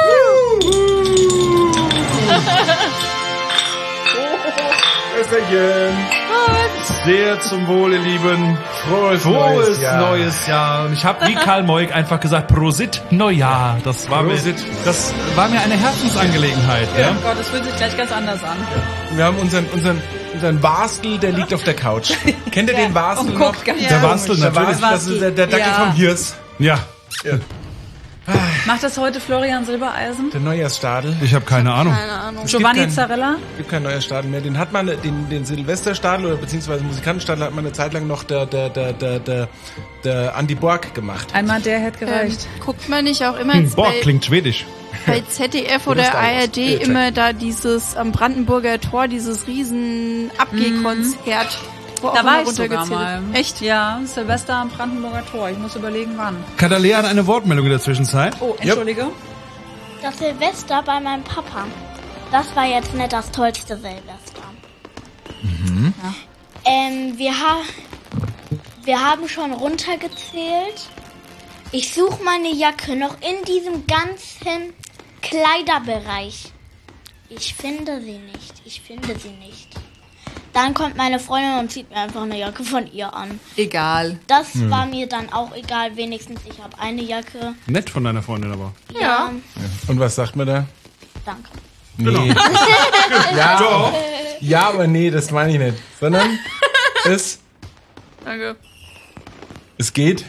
Wässerchen. Sehr zum Wohle, Lieben. Frohes, Frohes neues Jahr. neues Jahr. Und ich habe wie Karl Moik einfach gesagt, Prosit Neujahr. Das war, mir, Prosit. das war mir eine Herzensangelegenheit. Ja. Oh Gott, das fühlt sich gleich ganz anders an. Wir haben unseren, unseren, unseren Wastel, der liegt auf der Couch. Kennt ihr den Wastel und noch? guckt ganz Der Wastel, Der natürlich. Wastel, das ist der, der Dackel Ja. vom Hirs. Ja, Macht das heute Florian Silbereisen? Der Neujahrsstadel. ich habe keine Ahnung. Keine Ahnung. Giovanni kein- Zarella? Es gibt keinen Neujahrsstadel mehr. Den hat man, den, den Silvesterstadel oder beziehungsweise Musikantenstadel hat man eine Zeit lang noch der, der, der, der, der, der Andy Borg gemacht. Einmal der hätte Ähm, gereicht. guckt man nicht auch immer Hm, jetzt boah, bei, klingt schwedisch. bei Z D F oder Star Wars. A R D Ja, check. immer da dieses am Brandenburger Tor, dieses riesen Abgehkonzert, wo auch Da immer war ich sogar runtergezählt mal. wird. Echt? Ja, Silvester am Brandenburger Tor. Ich muss überlegen, wann. Katalea hat eine Wortmeldung in der Zwischenzeit. Oh, entschuldige. Das Silvester bei meinem Papa. Das war jetzt nicht das tollste Silvester. Mhm. Ja. Ähm, wir, ha wir haben schon runtergezählt. Ich suche meine Jacke noch in diesem ganzen Kleiderbereich. Ich finde sie nicht. Ich finde sie nicht. Dann kommt meine Freundin und zieht mir einfach eine Jacke von ihr an. Egal. Das war mir dann auch egal. Wenigstens ich habe eine Jacke. Nett von deiner Freundin aber. Ja. Und was sagt man da? Danke. Nee. ja, Doch. ja, aber nee, das meine ich nicht. Sondern es, Danke. es geht.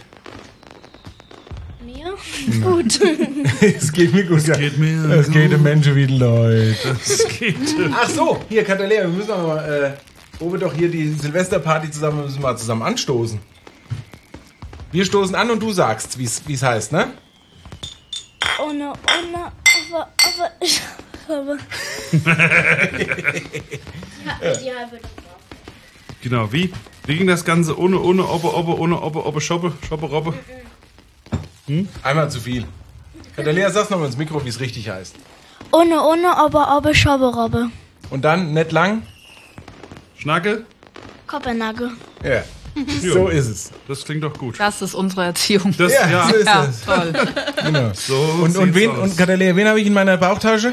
Mir? Gut. Es geht mir gut. Es geht mir Es geht dem Menschen wie Leute. Es geht. Ach so, hier, Katalea, wir müssen aber mal, äh, wo wir doch hier die Silvesterparty zusammen, müssen wir mal zusammen anstoßen. Wir stoßen an und du sagst, wie es heißt, ne? Ohne, ohne, aber, aber, ich habe. ja, die halbe. Genau, wie? Wie ging das Ganze ohne, ohne, obbe, obbe, ohne, obbe, obbe, schoppe, schoppe, robbe? Einmal zu viel. Katalea, sag's nochmal ins Mikro, wie es richtig heißt. Ohne, ohne, aber, aber, schobbe, robbe. Und dann, nicht lang? Schnacke? Kopenhagen. Ja. So ist es. Das klingt doch gut. Das ist unsere Erziehung. Das, Ja, ja, so ist Ja, es. toll. Genau. so Und, und sieht's wen, aus. und Katalea, wen habe ich in meiner Bauchtasche?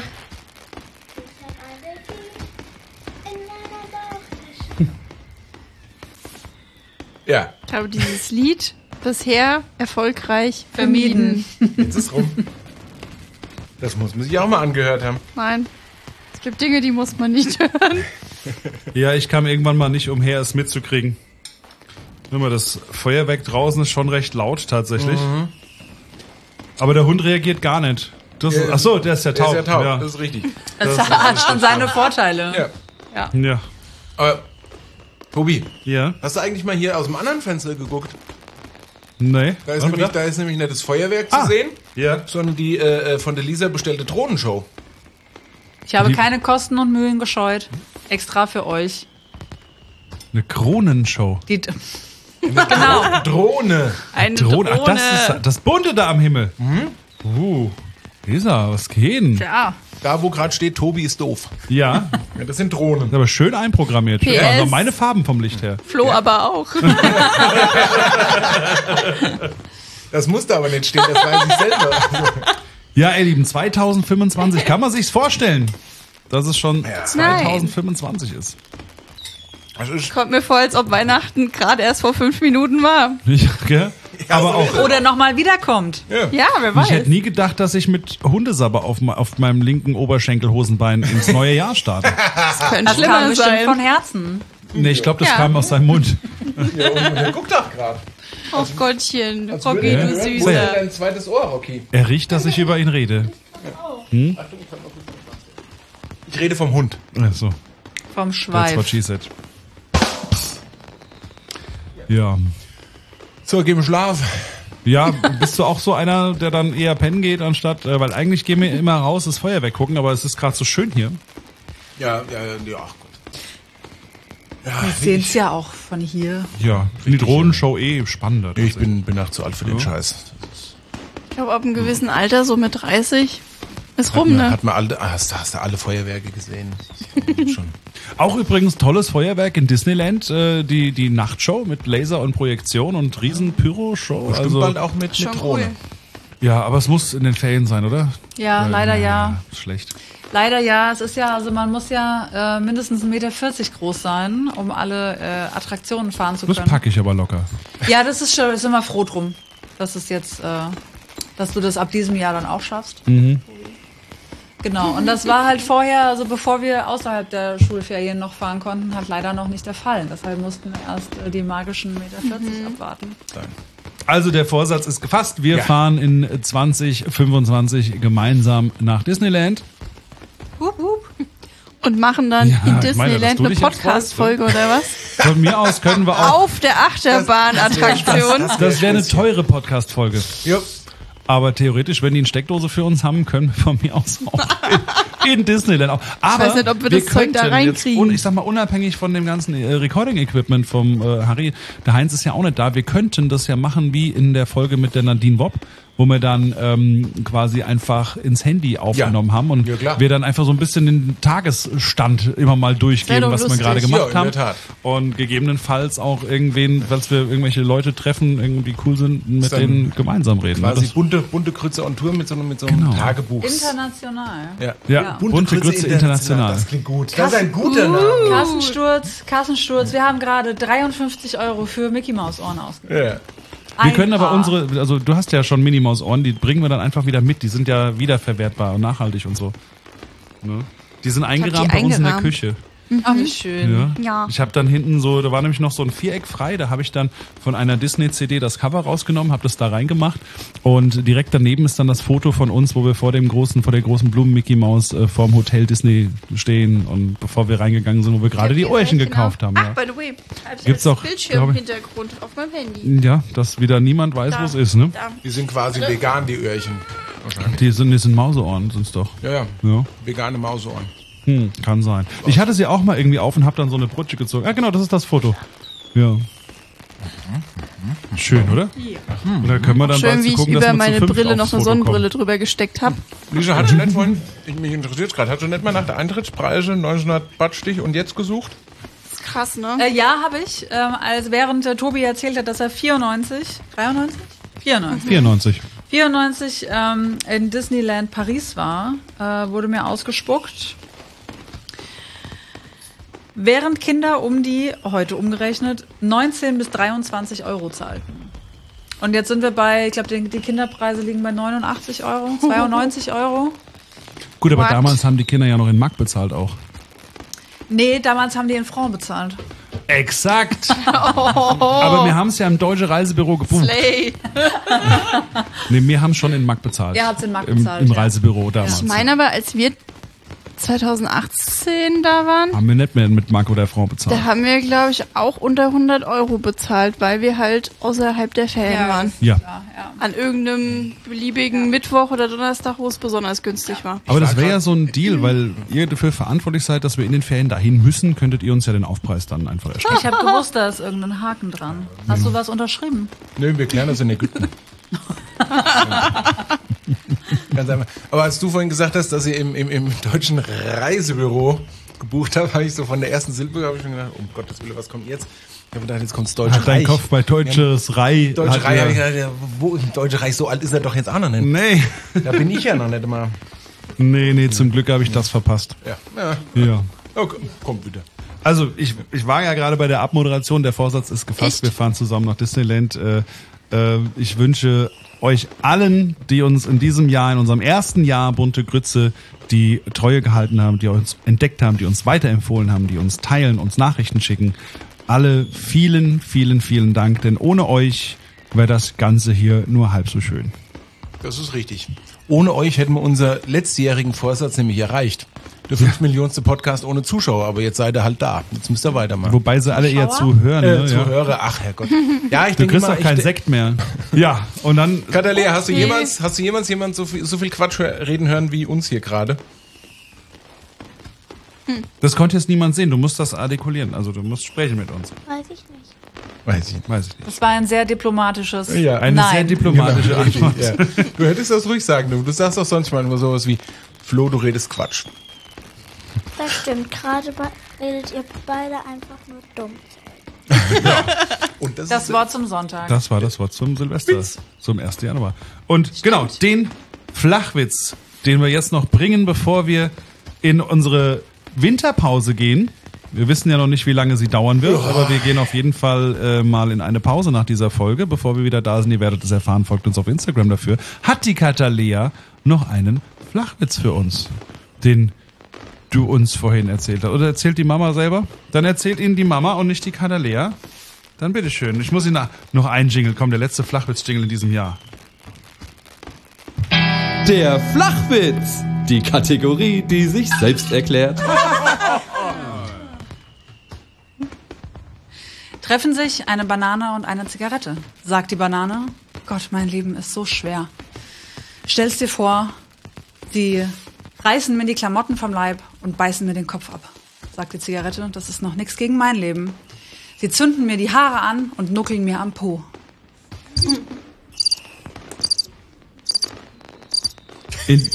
Ja, Ich habe dieses Lied bisher erfolgreich vermieden. jetzt ist rum. Das muss man sich auch mal angehört haben. Nein. Es gibt Dinge, die muss man nicht hören. Ja, ich kam irgendwann mal nicht umher, es mitzukriegen. Hör mal, das Feuerwerk draußen ist schon recht laut tatsächlich. Aber der Hund reagiert gar nicht. Das, Ja, ach so, der ist ja Der taub. ist ja taub, Ja. das ist richtig. Das hat schon seine Vorteile. Ja. Ja. Aber, Tobi, Ja. hast du eigentlich mal hier aus dem anderen Fenster geguckt? Nee. Da ist, Warte nämlich, mal. da ist nämlich nicht das Feuerwerk zu Ah. sehen, Ja. sondern die äh, von der Lisa bestellte Drohnenshow. Ich habe Die- keine Kosten und Mühen gescheut. Extra für euch. Eine Kronenshow. Die, genau. Drohne! Eine Drohne. Ach, das Drohne. ist das Bunte da am Himmel. Uh. Lisa, was geht denn? Ja. Da, wo gerade steht, Tobi ist doof. Ja, Ja, das sind Drohnen. ist aber schön einprogrammiert. P S. Ja, also meine Farben vom Licht her. Flo aber auch. Das musste aber nicht stehen, das weiß ich selber. Ja, ihr Lieben, zweitausendfünfundzwanzig, kann man sich's vorstellen, dass es schon zweitausendfünfundzwanzig ist. Das ist Kommt mir vor, als ob Weihnachten gerade erst vor fünf Minuten war. Ja, gell? Aber auch, Oder nochmal wiederkommt. Ja, wer weiß. ich hätte nie gedacht, dass ich mit Hundesabber auf, me- auf meinem linken Oberschenkelhosenbein ins neue Jahr starte. das könnte Das kam schlimmer bestimmt sein. von Herzen. Nee, ich glaube, das Ja. kam aus seinem Mund. ja, und, und der guckt doch gerade. Oh Gottchen, Als Rocky, würde er du hören, wo ist Süßer. denn dein zweites Ohr, Rocky? Er riecht, dass ich über ihn rede. Ich rede vom Hund. Ach so. Vom That's Schweif. what she said. Ja. So, geben Schlaf. Ja, bist du auch so einer, der dann eher pennen geht, anstatt, äh, weil eigentlich gehen wir immer raus, das Feuerwerk gucken, aber es ist gerade so schön hier. Ja, ja, ja, ach Gott. Ja, Wir sehen es ja auch von hier. Ja, ich finde die Drohnenshow eh spannender. ich bin, bin auch zu alt für den Scheiß. Ich glaube, ab einem gewissen Alter, so mit dreißig, ist rum, Hat, ne? man, hat man alle, ah, hast, du- hast du alle Feuerwerke gesehen? Schon. Auch übrigens tolles Feuerwerk in Disneyland, äh, die, die Nachtshow mit Laser und Projektion und riesen Pyro-Show. Stimmt Also, bald auch mit, Schon mit Drohne. cool. ja, aber es muss in den Ferien sein, oder? Ja, Weil, leider na, ja. Ist schlecht. Leider ja. Es ist ja, also man muss ja äh, mindestens eins Komma vierzig Meter groß sein, um alle äh, Attraktionen fahren zu Das können. packe ich aber locker. Ja, das ist schon, sind wir froh drum, dass es jetzt, äh, dass du das ab diesem Jahr dann auch schaffst. Mhm. Genau. Und das war halt vorher, also bevor wir außerhalb der Schulferien noch fahren konnten, halt leider noch nicht der Fall. Deshalb mussten wir erst äh, die magischen Meter vierzig abwarten. Also der Vorsatz ist gefasst. Wir Ja. fahren in zwanzig fünfundzwanzig gemeinsam nach Disneyland. Hup, hup. Und machen dann Ja, in ich meine, dass Disneyland du eine dich jetzt Podcast-Folge oder was? Von mir aus können wir auch. Auf der Achterbahn-Attraktion. Das wäre eine teure Podcast-Folge. Jo. Aber theoretisch, wenn die eine Steckdose für uns haben, können wir von mir aus auch in, in Disneyland auch. Aber weiß nicht, ob wir das Zeug da könnten reinkriegen. Jetzt, und ich sag mal, unabhängig von dem ganzen äh, Recording-Equipment vom äh, Harry, der Heinz ist ja auch nicht da. Wir könnten das ja machen wie in der Folge mit der Nadine Wopp, wo wir dann ähm, quasi einfach ins Handy aufgenommen Ja. haben und Ja, klar. wir dann einfach so ein bisschen den Tagesstand immer mal durchgeben, doch was wir lustig. gerade gemacht Ja, in haben. der Tat. Und gegebenenfalls auch irgendwen, falls wir irgendwelche Leute treffen, irgendwie cool sind, mit Dann denen gemeinsam reden. Quasi Das- bunte, bunte Grütze on Tour mit so, einem- mit so einem Genau. Tagebuch. International. Ja. Ja, bunte, Grütze international. Das klingt gut. Das ist ein guter Name. Kassensturz, Kassensturz. Wir haben gerade dreiundfünfzig Euro für Mickey Maus Ohren ausgegeben. Ja. Wir Ein können aber Paar. unsere, also du hast ja schon Minimaus-Ohren, die bringen wir dann einfach wieder mit. Die sind ja wiederverwertbar und nachhaltig und so. Ne? Die sind eingerahmt bei uns in der eingerahmt. Küche. Ach, wie schön. Ja. Ja. Ich habe dann hinten so, da war nämlich noch so ein Viereck frei, da habe ich dann von einer Disney-C D das Cover rausgenommen, habe das da reingemacht und direkt daneben ist dann das Foto von uns, wo wir vor dem großen, vor der großen Blumen-Mickey-Maus äh, vorm Hotel Disney stehen und bevor wir reingegangen sind, wo wir gerade die Öhrchen gekauft haben. Ach, Ja. by the way, hab ich Gibt's als auch, Bildschirm glaub ich- Hintergrund auf meinem Handy. ja, dass wieder niemand weiß, Da. wo es ist, ne? Da. Die sind quasi vegan, die Öhrchen. Wahrscheinlich. Die sind, die sind Mauseohren, sind's doch. Ja, ja. Ja. Vegane Mausohren. Hm, kann sein. Ich hatte sie auch mal irgendwie auf und habe dann so eine Brutsche gezogen. Ah, genau, das ist das Foto. Ja. Schön, oder? Ja. Und da können wir dann Schön, bald wie zu ich gucken, dass über wir zu meine fünft Brille aufs noch eine Foto Sonnenbrille kommen. drüber gesteckt habe. Lisa, hat schon nicht vorhin, ich, mich interessiert gerade, hat schon nicht mal nach der Eintrittspreise neunzehnhundert Batstich und jetzt gesucht? Das ist krass, ne? Äh, ja, habe ich. Ähm, als während äh, Tobi erzählt hat, dass er vierundneunzig, dreiundneunzig? vierundneunzig. vierundneunzig. vierundneunzig ähm, in Disneyland Paris war, äh, wurde mir ausgespuckt. Während Kinder um die, heute umgerechnet, neunzehn bis dreiundzwanzig Euro zahlten. Und jetzt sind wir bei, ich glaube, die, die Kinderpreise liegen bei neunundachtzig Euro, zweiundneunzig Euro. Gut, aber What? damals haben die Kinder ja noch in Mark bezahlt auch. Nee, damals haben die in Franc bezahlt. Exakt. Aber wir haben es ja im Deutsche Reisebüro gebucht. Slay. Nee, wir haben schon in Mark bezahlt. Er hat's in Mark Im, bezahlt, Im ja. Reisebüro damals. Ich meine aber, als wir zwanzig achtzehn da waren, Haben wir nicht mehr mit Mark oder Franc bezahlt. da haben wir, glaube ich, auch unter hundert Euro bezahlt, weil wir halt außerhalb der Ferien waren. Ja. Ja, ja. An irgendeinem beliebigen Mittwoch oder Donnerstag, wo es besonders günstig war. Aber das wäre ja so ein Deal, weil ihr dafür verantwortlich seid, dass wir in den Ferien dahin müssen, könntet ihr uns ja den Aufpreis dann einfach erstatten. Ich habe gewusst, da ist irgendein Haken dran. Hast du was unterschrieben? Nö, wir klären das in Ägypten. Ganz einfach. Aber als du vorhin gesagt hast, dass ihr im, im, im deutschen Reisebüro gebucht habt, habe ich so von der ersten Silbe habe ich schon gedacht, um Gottes Willen, was kommt jetzt? Ich habe gedacht, jetzt kommt das Deutsche Hat dein Reich. Kopf bei Deutsches Reich. Deutsche hat Reich, ja- habe ich gedacht, ja, wo, Deutsche Reich, so alt ist er doch jetzt auch noch nicht. Nee. Da bin ich ja noch nicht mal. Nee, nee, zum Glück habe ich das verpasst. Ja, ja. Ja. Okay, komm bitte. Also ich, ich war ja gerade bei der Abmoderation, der Vorsatz ist gefasst, Echt? wir fahren zusammen nach Disneyland. Äh, äh, ich wünsche euch allen, die uns in diesem Jahr, in unserem ersten Jahr Bunte Grütze, die Treue gehalten haben, die uns entdeckt haben, die uns weiterempfohlen haben, die uns teilen, uns Nachrichten schicken, alle vielen, vielen, vielen Dank, denn ohne euch wäre das Ganze hier nur halb so schön. Das ist richtig. Ohne euch hätten wir unser letztjährigen Vorsatz nämlich erreicht. Der fünf Millionste Podcast ohne Zuschauer, aber jetzt seid ihr halt da. Jetzt müsst ihr weitermachen. Wobei sie alle eher Zuschauer? zuhören. Äh, Ne? Zuhörer, ach Herrgott. Ja, ich Du denke kriegst mal, doch keinen ich, Sekt mehr. Ja, und dann... Katalea, hast du Okay. jemals, hast du jemals jemand so viel, so viel Quatsch hör- reden hören wie uns hier gerade? Das konnte jetzt niemand sehen. Du musst das artikulieren. Also du musst sprechen mit uns. Weiß ich nicht. Weiß ich nicht. Weiß ich nicht. Das war ein sehr diplomatisches Ja. Eine Nein. sehr diplomatische Genau, richtig, Antwort. ja. Du hättest das ruhig sagen, du. Du sagst doch sonst mal nur sowas wie, Flo, du redest Quatsch. Das stimmt. Gerade be- redet ihr beide einfach nur dumm. Und das, Das ist, Wort zum Sonntag. Das war das Wort zum Silvester, zum ersten Januar. Und genau, den Flachwitz, den wir jetzt noch bringen, bevor wir in unsere Winterpause gehen. Wir wissen ja noch nicht, wie lange sie dauern wird, aber wir gehen auf jeden Fall äh, mal in eine Pause nach dieser Folge. Bevor wir wieder da sind, ihr werdet es erfahren, folgt uns auf Instagram dafür. Hat die Katalea noch einen Flachwitz für uns, den du uns vorhin erzählt hast? Oder erzählt die Mama selber? Dann erzählt ihn die Mama und nicht die Katalea. Dann bitteschön. Ich muss Ihnen nach- noch einen Jingle. Komm, der letzte Flachwitz-Jingle in diesem Jahr. Der Flachwitz. Die Kategorie, die sich selbst erklärt. Treffen sich eine Banane und eine Zigarette. Sagt die Banane, Gott, mein Leben ist so schwer. Stell's dir vor, sie reißen mir die Klamotten vom Leib und beißen mir den Kopf ab. Sagt die Zigarette, das ist noch nichts gegen mein Leben. Sie zünden mir die Haare an und nuckeln mir am Po. In,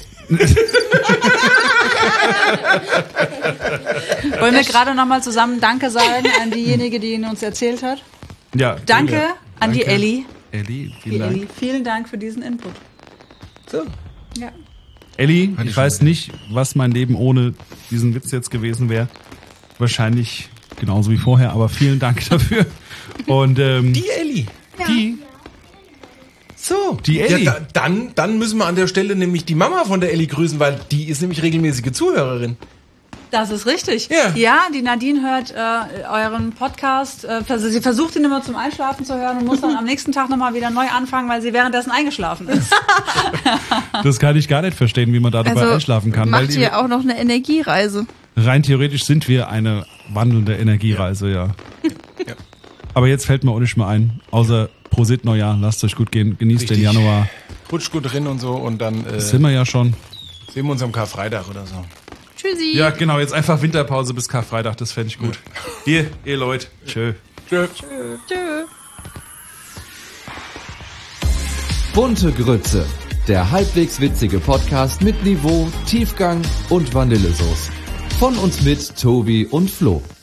Wollen wir gerade noch mal zusammen Danke sagen an diejenige, die ihn uns erzählt hat? ja, Danke ja. an die Danke. Elli. Elli, Die vielen Dank. Elli. Vielen Dank für diesen Input. so. Ja. Elli, Hatte ich ich weiß schon nicht, was mein Leben ohne diesen Witz jetzt gewesen wäre. Wahrscheinlich genauso wie vorher, aber vielen Dank dafür. Und ähm, Die Elli. die, So. Die Elli. Ja, da, dann, dann müssen wir an der Stelle nämlich die Mama von der Elli grüßen, weil die ist nämlich regelmäßige Zuhörerin. Das ist richtig. Ja. Ja, die Nadine hört äh, euren Podcast. Äh, vers- sie versucht ihn immer zum Einschlafen zu hören und muss dann am nächsten Tag nochmal wieder neu anfangen, weil sie währenddessen eingeschlafen ist. das kann ich gar nicht verstehen, wie man da dabei Also einschlafen kann. Weil macht die, ihr auch noch eine Energiereise. rein theoretisch sind wir eine wandelnde Energiereise, ja. Ja. Aber jetzt fällt mir auch nicht mehr ein, außer Prosit Neujahr, lasst euch gut gehen, genießt Richtig. den Januar. Rutscht gut drin und so und dann äh, Das sind wir ja schon. sehen wir uns am Karfreitag oder so. Tschüssi. Ja, genau, jetzt einfach Winterpause bis Karfreitag, das fände ich gut. Hier, ihr Leute, tschö. Tschö. Tschö. Bunte Grütze. Der halbwegs witzige Podcast mit Niveau, Tiefgang und Vanillesoße. Von uns mit Tobi und Flo.